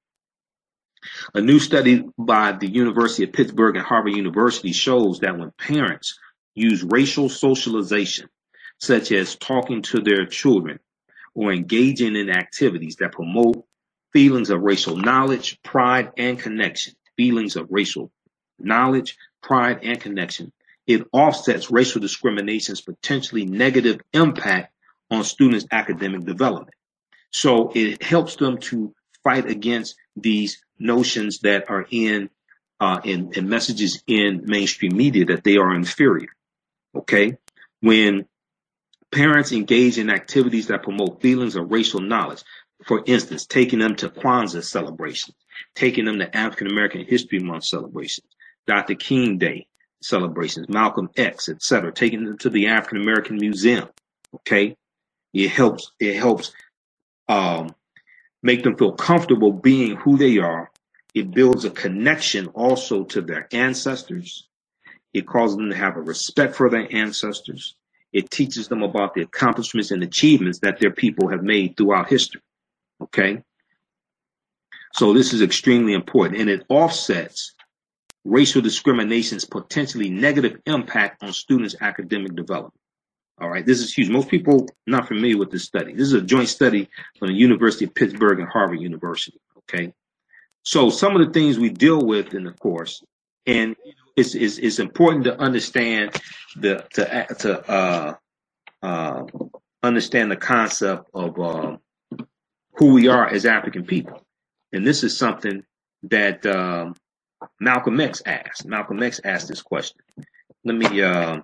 A new study by the University of Pittsburgh and Harvard University shows that when parents use racial socialization, such as talking to their children or engaging in activities that promote feelings of racial knowledge, pride, and connection, feelings of racial knowledge, pride, and connection, it offsets racial discrimination's potentially negative impact on students' academic development. So it helps them to fight against these notions that are in, uh, in, in messages in mainstream media that they are inferior. Okay. When parents engage in activities that promote feelings of racial knowledge, for instance, taking them to Kwanzaa celebrations, taking them to African American History Month celebrations, Doctor King Day celebrations, Malcolm X, et cetera, taking them to the African American Museum. Okay. It helps, it helps Um, make them feel comfortable being who they are. It builds a connection also to their ancestors. It causes them to have a respect for their ancestors. It teaches them about the accomplishments and achievements that their people have made throughout history. Okay. So this is extremely important, and it offsets racial discrimination's potentially negative impact on students' academic development. All right, this is huge. Most people not familiar with this study. This is a joint study from the University of Pittsburgh and Harvard University. Okay, so some of the things we deal with in the course, and it's it's, it's important to understand the to to uh, uh, understand the concept of uh, who we are as African people, and this is something that um, Malcolm X asked. Malcolm X asked this question. Let me. Uh,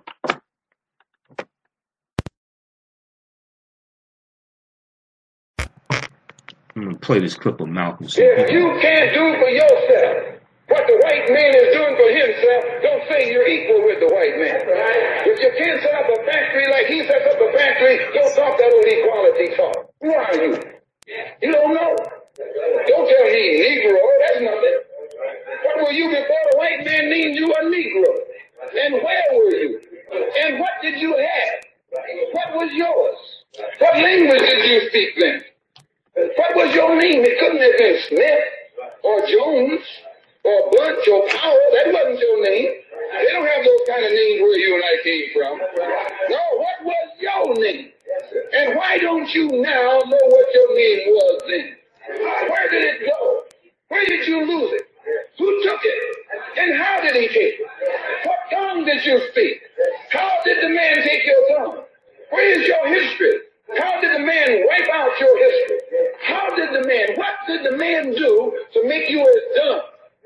I'm going to play this clip of Malcolm. If you can't do for yourself what the white man is doing for himself, don't say you're equal with the white man. If you can't set up a factory like he sets up a factory, don't talk that old equality talk. Who are you? You don't know. Don't tell me Negro. That's nothing. What were you before the white man named you a Negro? And where were you? And what did you have? What was yours? What language did you speak then? What was your name? It couldn't have been Smith or Jones or Bunch or Powell. That wasn't your name. They don't have those kind of names where you and I came from. No, what was your name? And why don't you now know what your name was then? Where did it go? Where did you lose it? Who took it? And how did he take it? What tongue did you speak? How did the man take your tongue? Where is your history? How did the man wipe out your history? How did the man, what did the man do to make you as dumb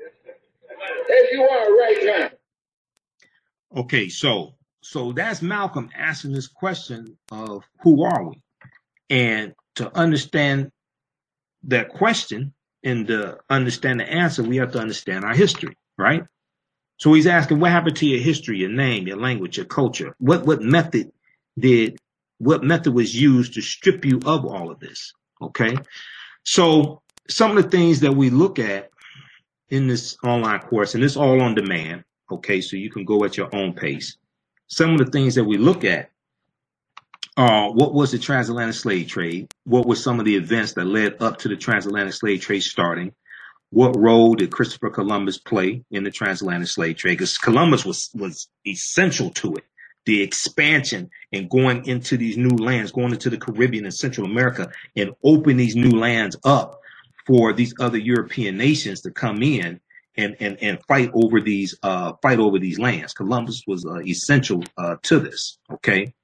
as you are right now? Okay, so so that's Malcolm asking this question of who are we? And to understand that question and to understand the answer, we have to understand our history, right? So he's asking, what happened to your history, your name, your language, your culture? What what method did What method was used to strip you of all of this? Okay. So some of the things that we look at in this online course, and it's all on demand. Okay. So you can go at your own pace. Some of the things that we look at are what was the transatlantic slave trade? What were some of the events that led up to the transatlantic slave trade starting? What role did Christopher Columbus play in the transatlantic slave trade? Because Columbus was, was essential to it. The expansion and going into these new lands, going into the Caribbean and Central America and open these new lands up for these other European nations to come in and, and, and fight over these, uh, fight over these lands. Columbus was uh, essential uh, to this. Okay.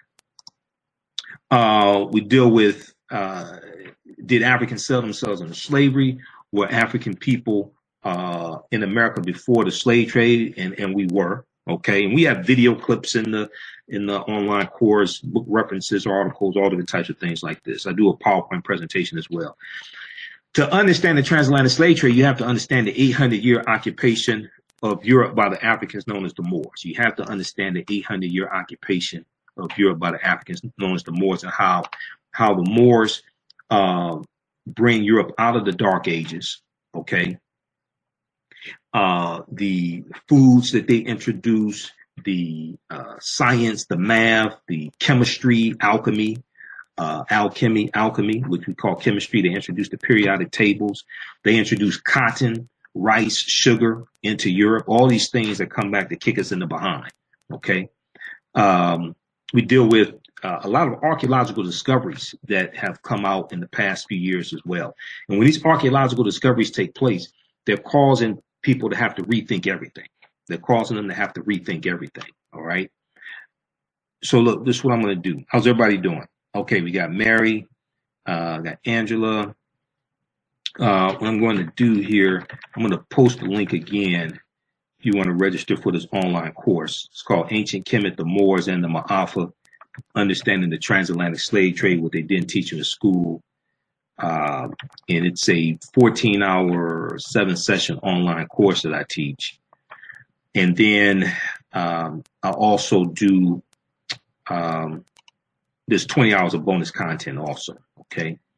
Uh, we deal with, uh, did Africans sell themselves into slavery? Were African people uh, in America before the slave trade? And, and we were. Okay, and we have video clips in the in the online course, book references, articles, all different types of things like this. I do a PowerPoint presentation as well. To understand the transatlantic slave trade, you have to understand the eight hundred year occupation of Europe by the Africans known as the Moors. You have to understand the eight hundred year occupation of Europe by the Africans known as the Moors, and how how the Moors uh, bring Europe out of the Dark Ages. Okay. Uh, the foods that they introduce, the uh, science, the math, the chemistry, alchemy, uh, alchemy, alchemy, which we call chemistry. They introduced the periodic tables. They introduced cotton, rice, sugar into Europe. All these things that come back to kick us in the behind. Okay. Um, we deal with uh, a lot of archaeological discoveries that have come out in the past few years as well. And when these archaeological discoveries take place, they're causing people to have to rethink everything. They're causing them to have to rethink everything. All right. So look, this is what I'm going to do. How's everybody doing? Okay. We got Mary, uh, got Angela. Uh, what I'm going to do here, I'm going to post the link again. If you want to register for this online course, it's called Ancient Kemet, the Moors and the Ma'afa, Understanding the Transatlantic Slave Trade, what they didn't teach you in school. Uh, and it's a fourteen hour, seven session online course that I teach. And then um, I also do um, there's twenty hours of bonus content also. Okay.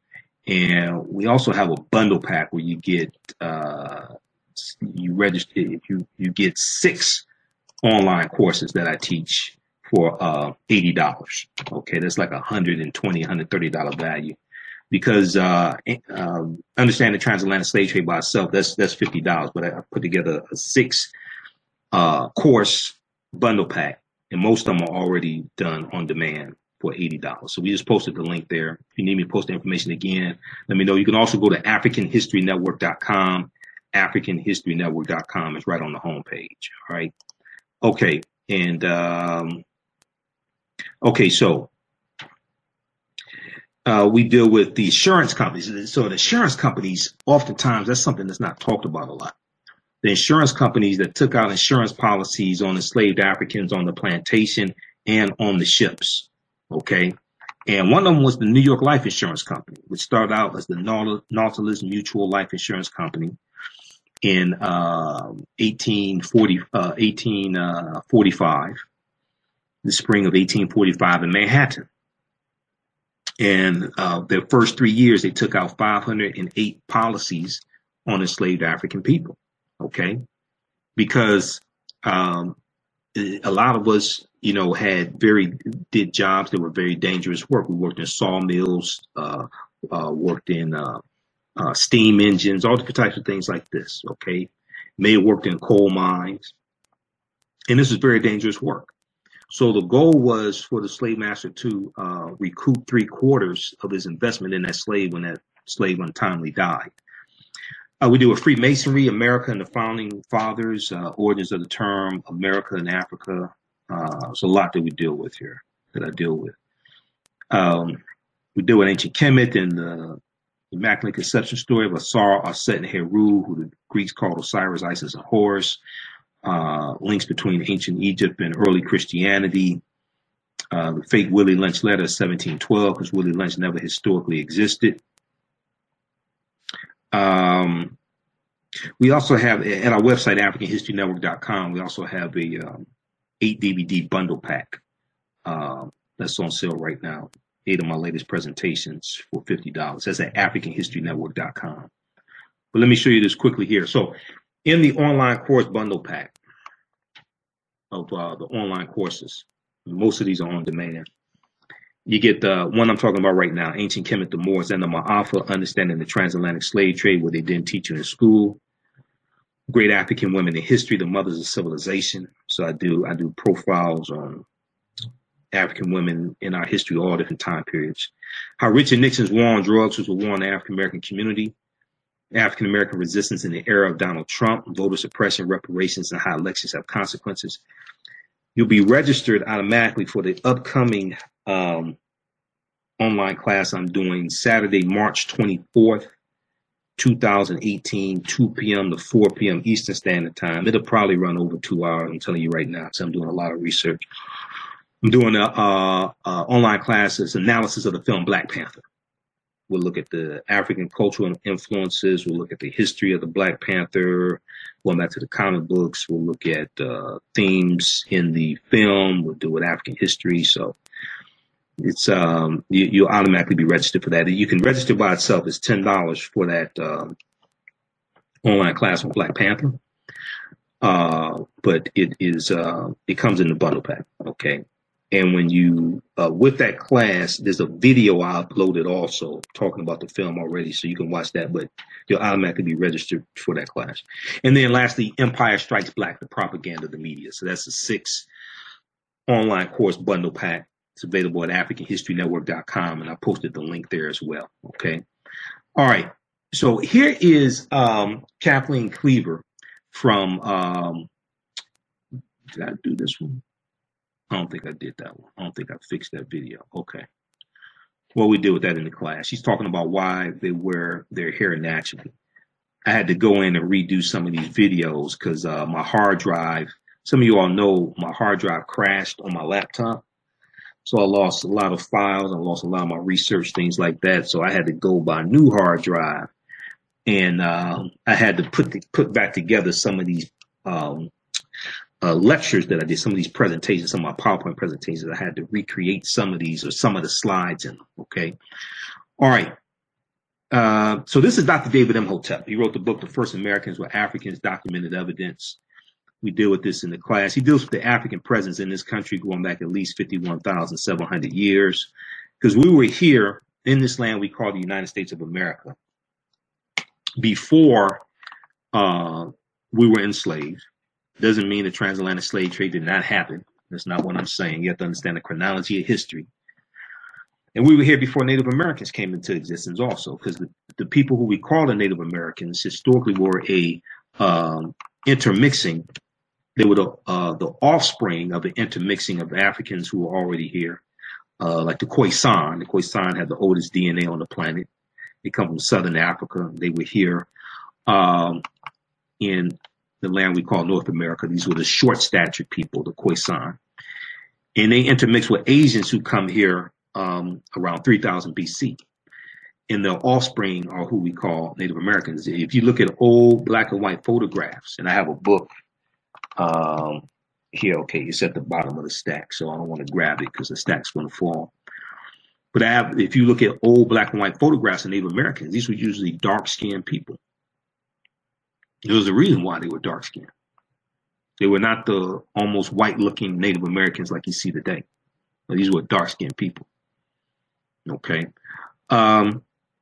And we also have a bundle pack where you get, uh, you register, you, you get six online courses that I teach for uh, eighty dollars. Okay, that's like a one hundred twenty dollars, one hundred thirty dollars value. Because uh, uh, understanding transatlantic slave trade by itself, that's that's fifty dollars. But I put together a six uh, course bundle pack, and most of them are already done on demand for eighty dollars. So we just posted the link there. If you need me to post the information again, let me know. You can also go to African History Network dot com. African History Network dot com is right on the homepage. All right. Okay. And um, okay, so uh, we deal with the insurance companies. So the insurance companies, oftentimes, that's something that's not talked about a lot. The insurance companies that took out insurance policies on enslaved Africans on the plantation and on the ships. Okay. And one of them was the New York Life Insurance Company, which started out as the Nautilus Mutual Life Insurance Company in uh, eighteen forty, uh, eighteen forty-five, the spring of eighteen forty-five in Manhattan. And uh, their first three years, they took out five hundred eight policies on enslaved African people. Okay. Because um, a lot of us, you know, had very, did jobs that were very dangerous work. We worked in sawmills, uh, uh, worked in uh, uh, steam engines, all different types of things like this. Okay. May have worked in coal mines. And this is very dangerous work. So the goal was for the slave master to uh, recoup three quarters of his investment in that slave when that slave untimely died. Uh, we do with Freemasonry, America and the Founding Fathers, uh, origins of the term, America and Africa. Uh, there's a lot that we deal with here, that I deal with. Um, we deal with ancient Kemet and the Immaculate Conception story of Asar, Aset, and Heru, who the Greeks called Osiris, Isis, and Horus. Uh, links between ancient Egypt and early Christianity. Uh, the fake Willie Lynch letter of seventeen twelve, because Willie Lynch never historically existed. Um, we also have at our website, African History Network dot com, we also have a um, eight D V D bundle pack uh, that's on sale right now. Eight of my latest presentations for fifty dollars. That's at African History Network dot com. But let me show you this quickly here. So in the online course bundle pack of uh, the online courses, most of these are on demand. You get the one I'm talking about right now, Ancient Kemet, the Moors, and the Ma'afa, Understanding the Transatlantic Slave Trade, where they didn't teach you in school. Great African Women in History, the Mothers of Civilization. So I do I do profiles on African women in our history, all different time periods. How Richard Nixon's war on drugs was a war on the African American community. African American resistance in the era of Donald Trump, voter suppression, reparations, and how elections have consequences. You'll be registered automatically for the upcoming um, online class I'm doing Saturday, March twenty-fourth, two thousand eighteen, two p m to four p m Eastern Standard Time. It'll probably run over two hours. I'm telling you right now, because I'm doing a lot of research. I'm doing a uh, uh, online classes, analysis of the film Black Panther. We'll look at the African cultural influences. We'll look at the history of the Black Panther, going back to the comic books. We'll look at uh, themes in the film. We'll do with African history. So it's um, you, you'll automatically be registered for that. You can register by itself. It's ten dollars for that um, online class on Black Panther. Uh, but it is uh, it comes in the bundle pack. Okay. And when you, uh, with that class, there's a video I uploaded also talking about the film already, so you can watch that, but you'll automatically be registered for that class. And then lastly, Empire Strikes Black, the propaganda of the media. So that's a six online course bundle pack. It's available at African History Network dot com, and I posted the link there as well. Okay. All right. So here is um, Kathleen Cleaver from, um, did I do this one? I don't think I did that one. I don't think I fixed that video. Okay. Well, we deal with that in the class. She's talking about why they wear their hair naturally. I had to go in and redo some of these videos because uh, my hard drive, some of you all know my hard drive crashed on my laptop. So I lost a lot of files. I lost a lot of my research, things like that. So I had to go buy a new hard drive. And uh, I had to put the, put back together some of these um, Uh, lectures that I did, some of these presentations, some of my PowerPoint presentations. I had to recreate some of these or some of the slides in them. Okay. All right. Uh, so this is Doctor David Imhotep. He wrote the book, The First Americans Were Africans, Documented Evidence. We deal with this in the class. He deals with the African presence in this country going back at least fifty-one thousand seven hundred years. Because we were here in this land we call the United States of America before uh, we were enslaved. Doesn't mean the transatlantic slave trade did not happen. That's not what I'm saying. You have to understand the chronology of history. And we were here before Native Americans came into existence also, because the, the people who we call the Native Americans historically were a um, intermixing. They were the, uh, the offspring of the intermixing of Africans who were already here, uh, like the Khoisan. The Khoisan had the oldest D N A on the planet. They come from Southern Africa. They were here um, in the land we call North America. These were the short-statured people, the Khoisan. And they intermixed with Asians who come here um, around three thousand B C. And the offspring are who we call Native Americans. If you look at old black and white photographs, and I have a book um, here, okay, it's at the bottom of the stack, so I don't want to grab it because the stack's going to fall. But I have, if you look at old black and white photographs of Native Americans, these were usually dark-skinned people. There was a reason why they were dark-skinned. They were not the almost white-looking Native Americans like you see today. These were dark-skinned people. Okay. Um,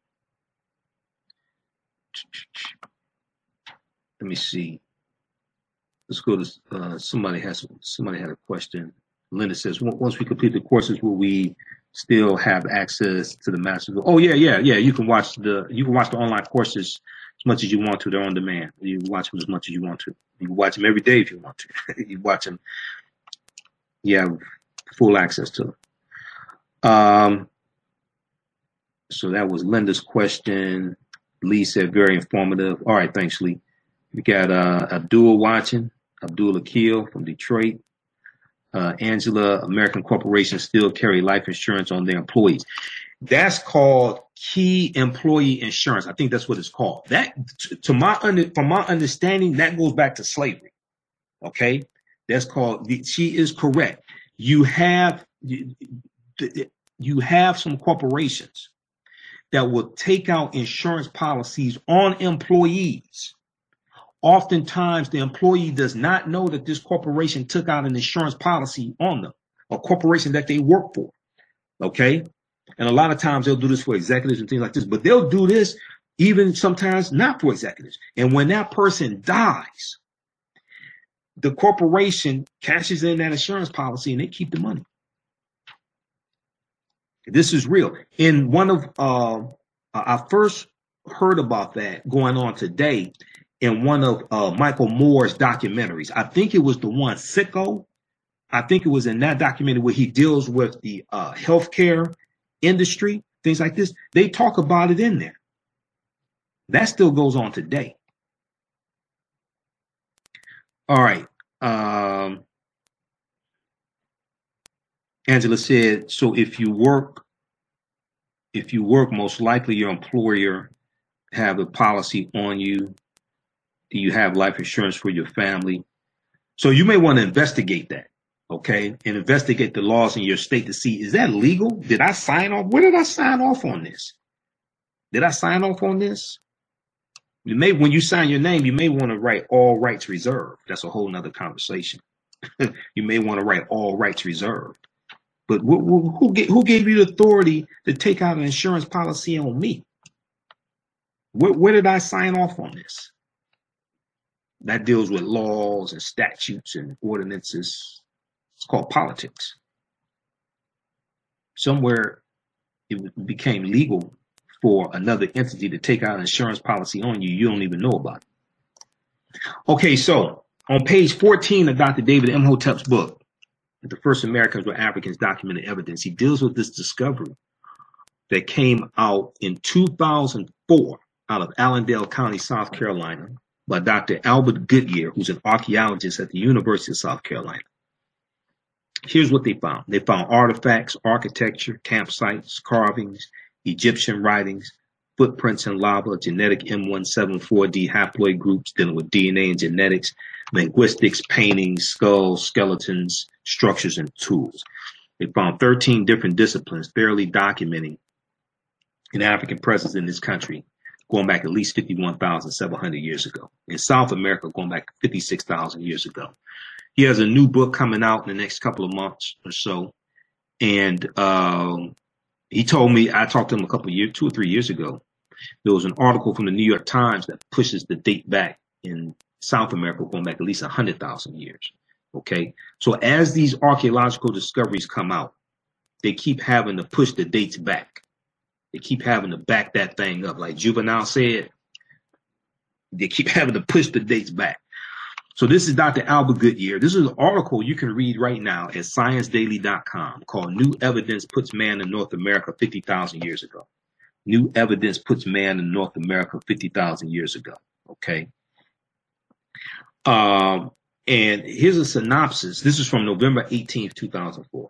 let me see. Let's go to uh, somebody has somebody had a question. Linda says, once we complete the courses, will we still have access to the master's? Oh yeah, yeah, yeah. You can watch the you can watch the online courses as much as you want to. They're on demand. You can watch them as much as you want to. You can watch them every day if you want to. You watch them. You have full access to them. Um. So that was Linda's question. Lee said very informative. All right, thanks, Lee. We got uh, Abdul watching. Abdul Akil from Detroit. Uh, Angela, American corporations still carry life insurance on their employees. That's called key employee insurance. I think that's what it's called. That, to my under, from my understanding, that goes back to slavery. Okay, that's called. She is correct. You have you have some corporations that will take out insurance policies on employees. Oftentimes, the employee does not know that this corporation took out an insurance policy on them, a corporation that they work for. Okay. And a lot of times they'll do this for executives and things like this, but they'll do this even sometimes not for executives. And when that person dies, the corporation cashes in that insurance policy and they keep the money. This is real. In one of, uh, I first heard about that going on today in one of uh, Michael Moore's documentaries. I think it was the one, Sicko. I think it was in that documentary where he deals with the uh, healthcare industry, things like this. They talk about it in there. That still goes on today. All right. Um, Angela said, so if you work, if you work, most likely your employer have a policy on you. Do you have life insurance for your family? So you may want to investigate that, okay? And investigate the laws in your state to see, is that legal? Did I sign off? Where did I sign off on this? Did I sign off on this? You may, when you sign your name, you may want to write all rights reserved. That's a whole nother conversation. You may want to write all rights reserved. But who, who, who, who gave you the authority to take out an insurance policy on me? Where, where did I sign off on this? That deals with laws and statutes and ordinances. It's called politics. Somewhere it became legal for another entity to take out an insurance policy on you. You don't even know about it. Okay, so on page fourteen of Doctor David Imhotep's book, The First Americans Were Africans, Documented Evidence, he deals with this discovery that came out in two thousand four out of Allendale County, South Carolina, by Doctor Albert Goodyear, who's an archaeologist at the University of South Carolina. Here's what they found. They found artifacts, architecture, campsites, carvings, Egyptian writings, footprints in lava, genetic M one seventy-four D haploid groups dealing with D N A and genetics, linguistics, paintings, skulls, skeletons, structures, and tools. They found thirteen different disciplines thoroughly documenting an African presence in this country going back at least fifty-one thousand seven hundred years ago. In South America, going back fifty-six thousand years ago. He has a new book coming out in the next couple of months or so. And um, he told me, I talked to him a couple of years, two or three years ago. There was an article from the New York Times that pushes the date back in South America going back at least one hundred thousand years. Okay. So as these archaeological discoveries come out, they keep having to push the dates back. They keep having to back that thing up. Like Juvenal said, they keep having to push the dates back. So this is Doctor Albert Goodyear. This is an article you can read right now at science daily dot com called New Evidence Puts Man in North America fifty thousand Years Ago. New Evidence Puts Man in North America fifty thousand Years Ago. Okay. Um, and here's a synopsis. This is from November eighteenth, two thousand four.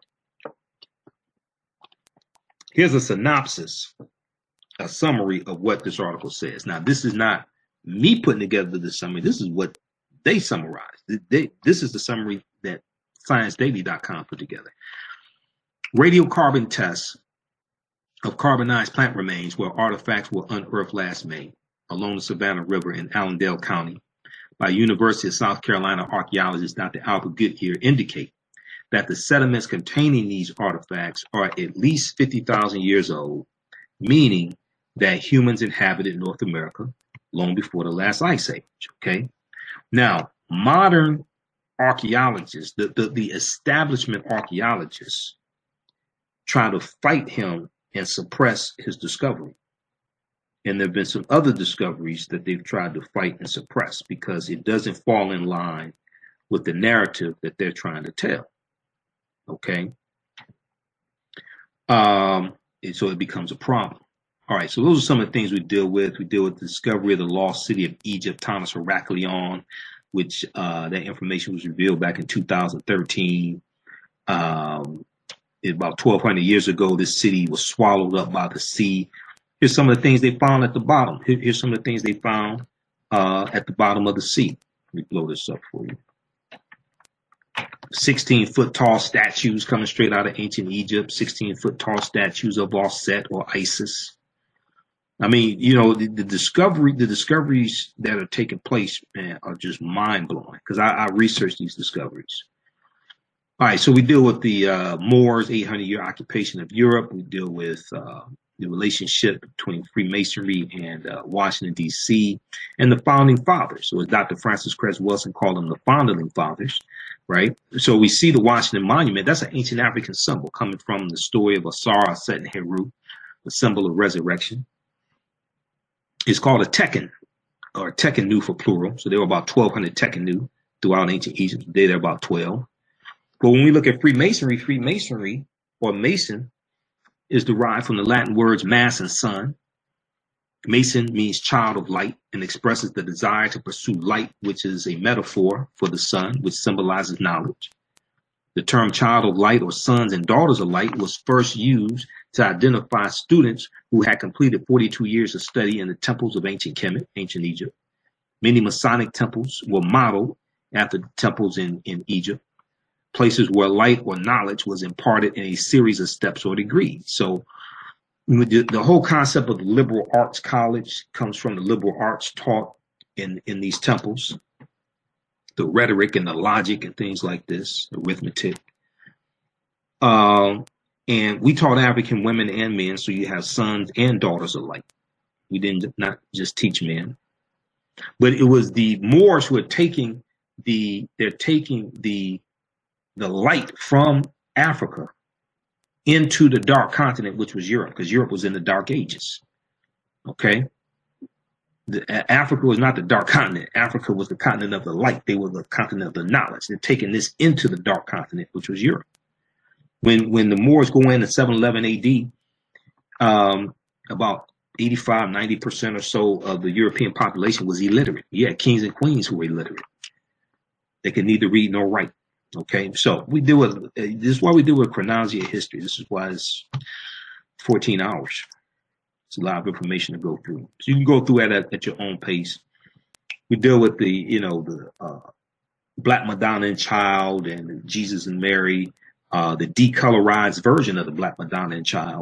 Here's a synopsis, a summary of what this article says. Now, this is not me putting together the summary. This is what they summarized. They, this is the summary that science daily dot com put together. Radiocarbon tests of carbonized plant remains where artifacts were unearthed last May along the Savannah River in Allendale County by University of South Carolina archaeologist Doctor Albert Goodyear indicate that the sediments containing these artifacts are at least fifty thousand years old, meaning that humans inhabited North America long before the last ice age. Okay. Now, modern archaeologists, the, the, the establishment archaeologists, try to fight him and suppress his discovery. And there have been some other discoveries that they've tried to fight and suppress because it doesn't fall in line with the narrative that they're trying to tell. Okay. Um, and so it becomes a problem. All right, so those are some of the things we deal with. We deal with the discovery of the lost city of Egypt, Thomas Heraclion, which uh, that information was revealed back in two thousand thirteen. Um, about twelve hundred years ago, this city was swallowed up by the sea. Here's some of the things they found at the bottom. Here, here's some of the things they found uh, at the bottom of the sea. Let me blow this up for you. sixteen foot tall statues coming straight out of ancient Egypt, sixteen foot tall statues of Set or Isis. I mean, you know, the, the discovery, the discoveries that are taking place, man, are just mind blowing because I, I researched these discoveries. All right, so we deal with the uh, Moors' eight hundred year occupation of Europe. We deal with uh, the relationship between Freemasonry and uh, Washington, D C, and the founding fathers. So as Doctor Francis Cress Wilson called them, the founding fathers, right? So we see the Washington Monument. That's an ancient African symbol coming from the story of Asar, Set, and Heru, the symbol of resurrection. It's called a Tekken, or Tekkenu for plural. So there were about twelve hundred Tekkenu throughout ancient Egypt. Today there are about twelve. But when we look at Freemasonry, Freemasonry, or Mason, is derived from the Latin words mass and sun. Mason means child of light and expresses the desire to pursue light, which is a metaphor for the sun, which symbolizes knowledge. The term child of light or sons and daughters of light was first used to identify students who had completed forty-two years of study in the temples of ancient Kemet, ancient Egypt. Many Masonic temples were modeled after the temples in, in Egypt, places where light or knowledge was imparted in a series of steps or degrees. So the, the whole concept of the liberal arts college comes from the liberal arts taught in, in these temples. The rhetoric and the logic and things like this, arithmetic. Um, and we taught African women and men, so you have sons and daughters alike. We didn't not just teach men. But it was the Moors who are taking the, they're taking the, the light from Africa into the dark continent, which was Europe, because Europe was in the dark ages. Okay. The, Africa was not the dark continent. Africa was the continent of the light. They were the continent of the knowledge. They're taking this into the dark continent, which was Europe. When when the Moors go in at seven eleven A D, um, about eighty-five, ninety percent or so of the European population was illiterate. You had kings and queens who were illiterate. They could neither read nor write. Okay, so we deal with, this is why we deal with chronology of history. This is why it's fourteen hours. It's a lot of information to go through. So you can go through it at, at your own pace. We deal with the, you know, the uh, Black Madonna and Child and Jesus and Mary, uh, the decolorized version of the Black Madonna and Child,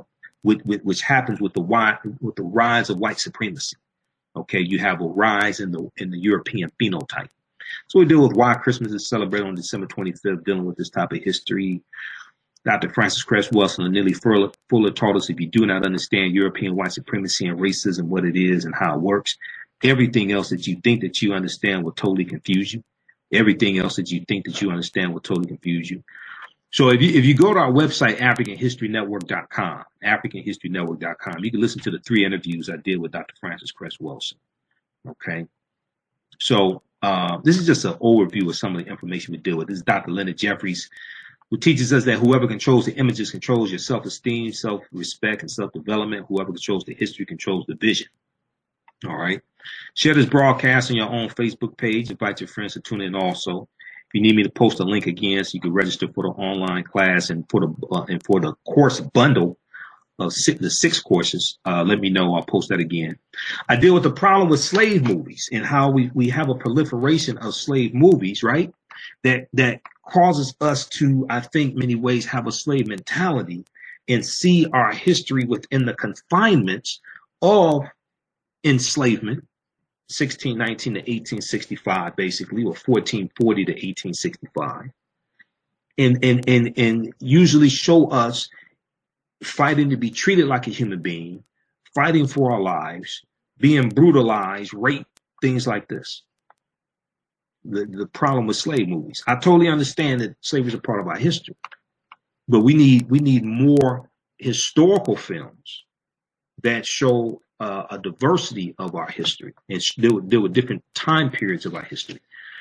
with, with, which happens with the wide, with the rise of white supremacy. Okay, you have a rise in the in the European phenotype. So we deal with why Christmas is celebrated on December twenty-fifth, dealing with this type of history. Doctor Frances Cress Welsing and Neely Fuller, Fuller taught us if you do not understand European white supremacy and racism, what it is and how it works, everything else that you think that you understand will totally confuse you. Everything else that you think that you understand will totally confuse you. So if you if you go to our website, African History Network dot com, African History Network dot com, you can listen to the three interviews I did with Doctor Frances Cress Welsing. Okay. So uh, this is just an overview of some of the information we deal with. This is Doctor Leonard Jeffries, who teaches us that whoever controls the images controls your self-esteem, self-respect, and self-development. Whoever controls the history controls the vision. All right. Share this broadcast on your own Facebook page. Invite your friends to tune in also. If you need me to post a link again so you can register for the online class and for the uh, and for the course bundle of six, the six courses, uh, let me know. I'll post that again. I deal with the problem with slave movies and how we, we have a proliferation of slave movies, right? That that causes us to, I think, many ways have a slave mentality and see our history within the confinements of enslavement, sixteen nineteen to eighteen sixty-five, basically, or fourteen forty to eighteen sixty-five, and and and and usually show us fighting to be treated like a human being, fighting for our lives, being brutalized, raped, things like this. The, the problem with slave movies. I totally understand that slavery is a part of our history, but we need we need more historical films that show uh, a diversity of our history and deal with, deal with different time periods of our history.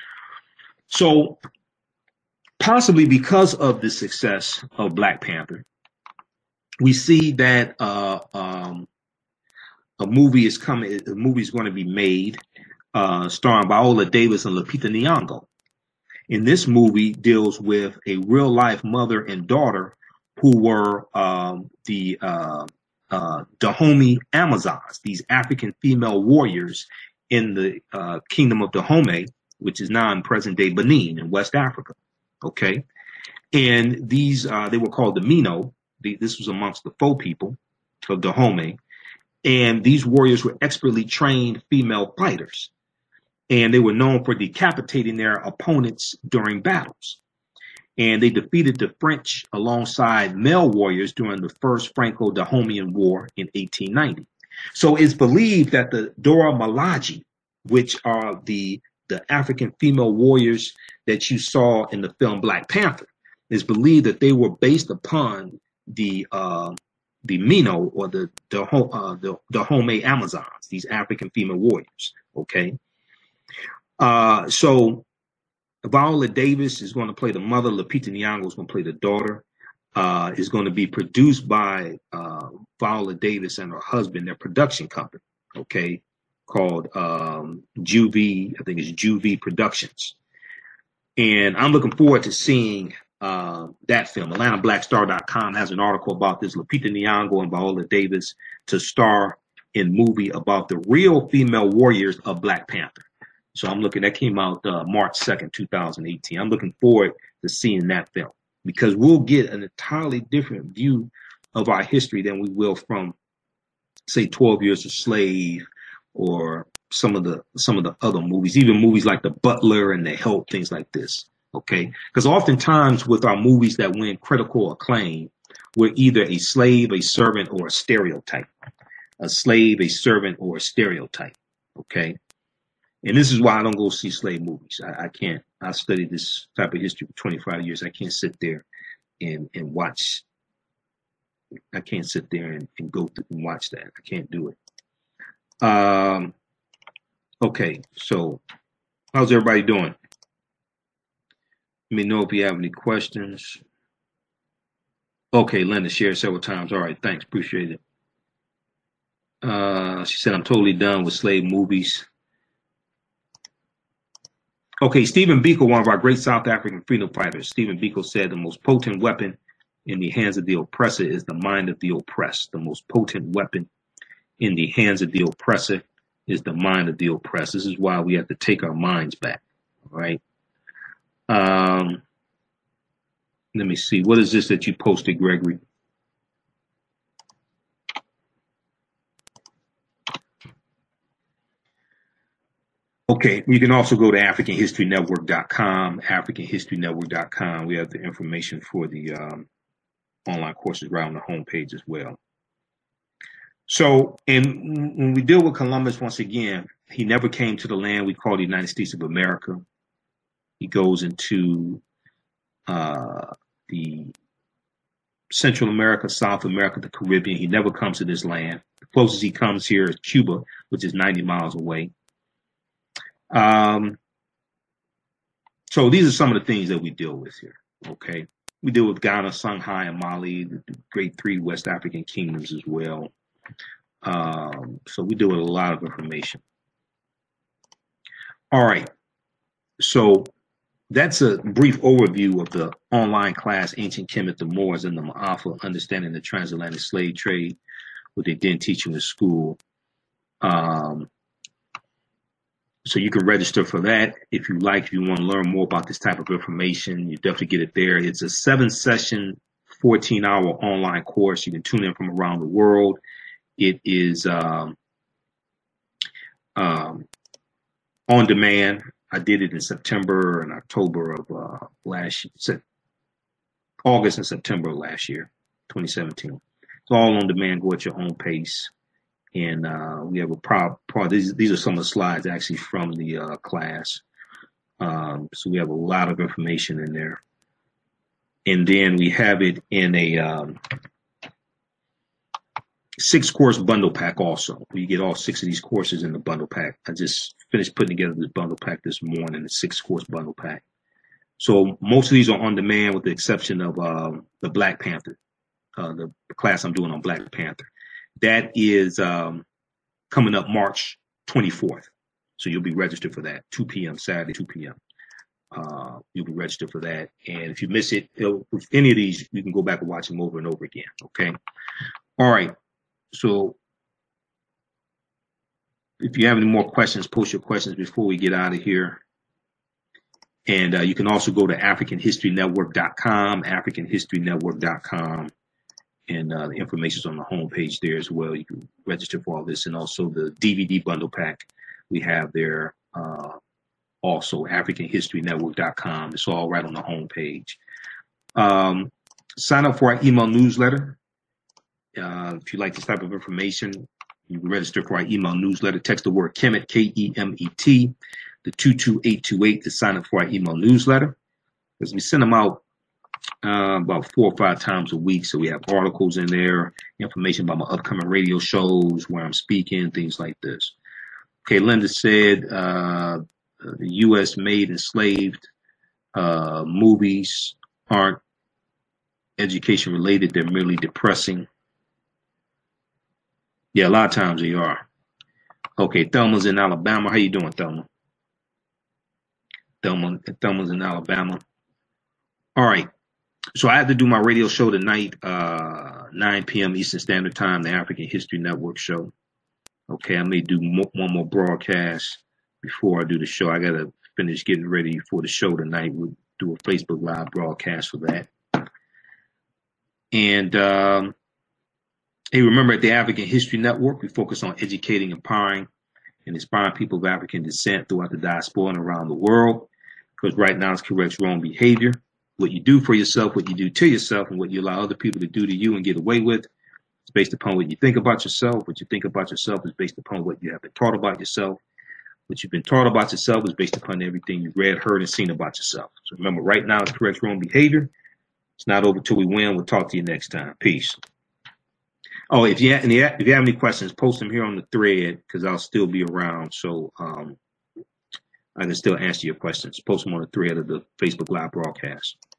So possibly because of the success of Black Panther, we see that uh, um, a movie is coming. A movie is going to be made, uh, starring Viola Davis and Lupita Nyong'o. And this movie deals with a real life mother and daughter who were um, the uh, uh, Dahomey Amazons, these African female warriors in the uh, kingdom of Dahomey, which is now in present day Benin in West Africa. Okay, and these uh, they were called the Mino. The, this was amongst the Fo people of Dahomey, and these warriors were expertly trained female fighters, and they were known for decapitating their opponents during battles. And they defeated the French alongside male warriors during the first Franco-Dahomeyan War in eighteen ninety. So it's believed that the Dora Milaje, which are the the African female warriors that you saw in the film Black Panther, is believed that they were based upon the uh, the Mino or the the, uh, the Dahomey Amazons, these African female warriors. Okay, uh, so Viola Davis is going to play the mother. Lupita Nyong'o is going to play the daughter. Uh, is going to be produced by uh, Viola Davis and her husband, their production company. Okay, called um, Juvie, I think it's Juvie Productions, and I'm looking forward to seeing Uh, that film. Atlanta Black Star dot com has an article about this. Lupita Nyong'o and Viola Davis to star in movie about the real female warriors of Black Panther. So I'm looking, that came out uh, March second, two thousand eighteen. I'm looking forward to seeing that film because we'll get an entirely different view of our history than we will from, say, twelve Years a Slave or some of the some of the other movies, even movies like The Butler and The Help, things like this. Okay, because oftentimes with our movies that win critical acclaim, we're either a slave, a servant, or a stereotype. A slave, a servant, or a stereotype. Okay, and this is why I don't go see slave movies. I, I can't. I studied this type of history for twenty-five years. I can't sit there and and watch. I can't sit there and, and go through and watch that. I can't do it. Um. Okay, so how's everybody doing? Let me know if you have any questions. Okay, Linda shared several times. All right, thanks. Appreciate it. Uh, she said, I'm totally done with slave movies. Okay, Stephen Biko, one of our great South African freedom fighters. Stephen Biko said the most potent weapon in the hands of the oppressor is the mind of the oppressed. The most potent weapon in the hands of the oppressor is the mind of the oppressed. This is why we have to take our minds back, all right? Um, let me see. What is this that you posted, Gregory? Okay, you can also go to African History Network dot com, African History Network dot com. We have the information for the um, online courses right on the homepage as well. So, and when we deal with Columbus, once again, he never came to the land we call the United States of America. He goes into uh, the Central America, South America, the Caribbean. He never comes to this land. The closest he comes here is Cuba, which is ninety miles away. Um, so these are some of the things that we deal with here, okay? We deal with Ghana, Songhai, and Mali, the great three West African kingdoms as well. Um, so we deal with a lot of information. All right, so that's a brief overview of the online class, Ancient Kemet, the Moors, and the Ma'afa, Understanding the Transatlantic Slave Trade, what they didn't teach you in school. Um, So you can register for that if you like. If you want to learn more about this type of information, you definitely get it there. It's a seven session, fourteen hour online course. You can tune in from around the world. It is um, um, on demand. I did it in September and October of uh, last year, August and September of last year, twenty seventeen. It's all on demand. Go at your own pace. And uh, we have a pro, pro these, these are some of the slides actually from the uh, class. Um, so we have a lot of information in there. And then we have it in a um, six course bundle pack also. You get all six of these courses in the bundle pack. I just finished putting together this bundle pack this morning, the six course bundle pack. So most of these are on demand with the exception of um, the Black Panther, uh, the, the class I'm doing on Black Panther. That is um, coming up March twenty-fourth. So you'll be registered for that, two p m Saturday, two p m Uh, you'll be registered for that. And if you miss it, with any of these, you can go back and watch them over and over again. Okay. All right. So if you have any more questions, post your questions before we get out of here. And uh, you can also go to African History Network dot com, African History Network dot com. And uh, the information is on the homepage there as well. You can register for all this. And also the D V D bundle pack we have there. Uh, also, African History Network dot com. It's all right on the homepage. Um, sign up for our email newsletter. Uh, if you like this type of information, you can register for our email newsletter. Text the word Kemet, K E M E T, the two two eight two eight to sign up for our email newsletter. Because we send them out Uh, about four or five times a week. So we have articles in there, information about my upcoming radio shows, where I'm speaking, things like this. Okay, Linda said uh, the U S made enslaved uh, movies aren't education related. They're merely depressing. Yeah, a lot of times they are. Okay, Thelma's in Alabama. How you doing, Thelma? Thelma, Thelma's in Alabama. All right. So I had to do my radio show tonight, uh, nine p m Eastern Standard Time, the African History Network show. Okay, I may do mo one more broadcast before I do the show. I got to finish getting ready for the show tonight. We'll do a Facebook Live broadcast for that. And um, hey, remember at the African History Network, we focus on educating, empowering, and inspiring people of African descent throughout the diaspora and around the world. Because right now it's corrects wrong behavior. What you do for yourself, what you do to yourself, and what you allow other people to do to you and get away with, it's based upon what you think about yourself. What you think about yourself is based upon what you have been taught about yourself. What you've been taught about yourself is based upon everything you've read, heard, and seen about yourself. So remember, right now, it's correct wrong behavior. It's not over till we win. We'll talk to you next time. Peace. Oh, if you have, if you have any questions, post them here on the thread because I'll still be around. So um, I can still answer your questions. Post them on the thread of the Facebook Live broadcast.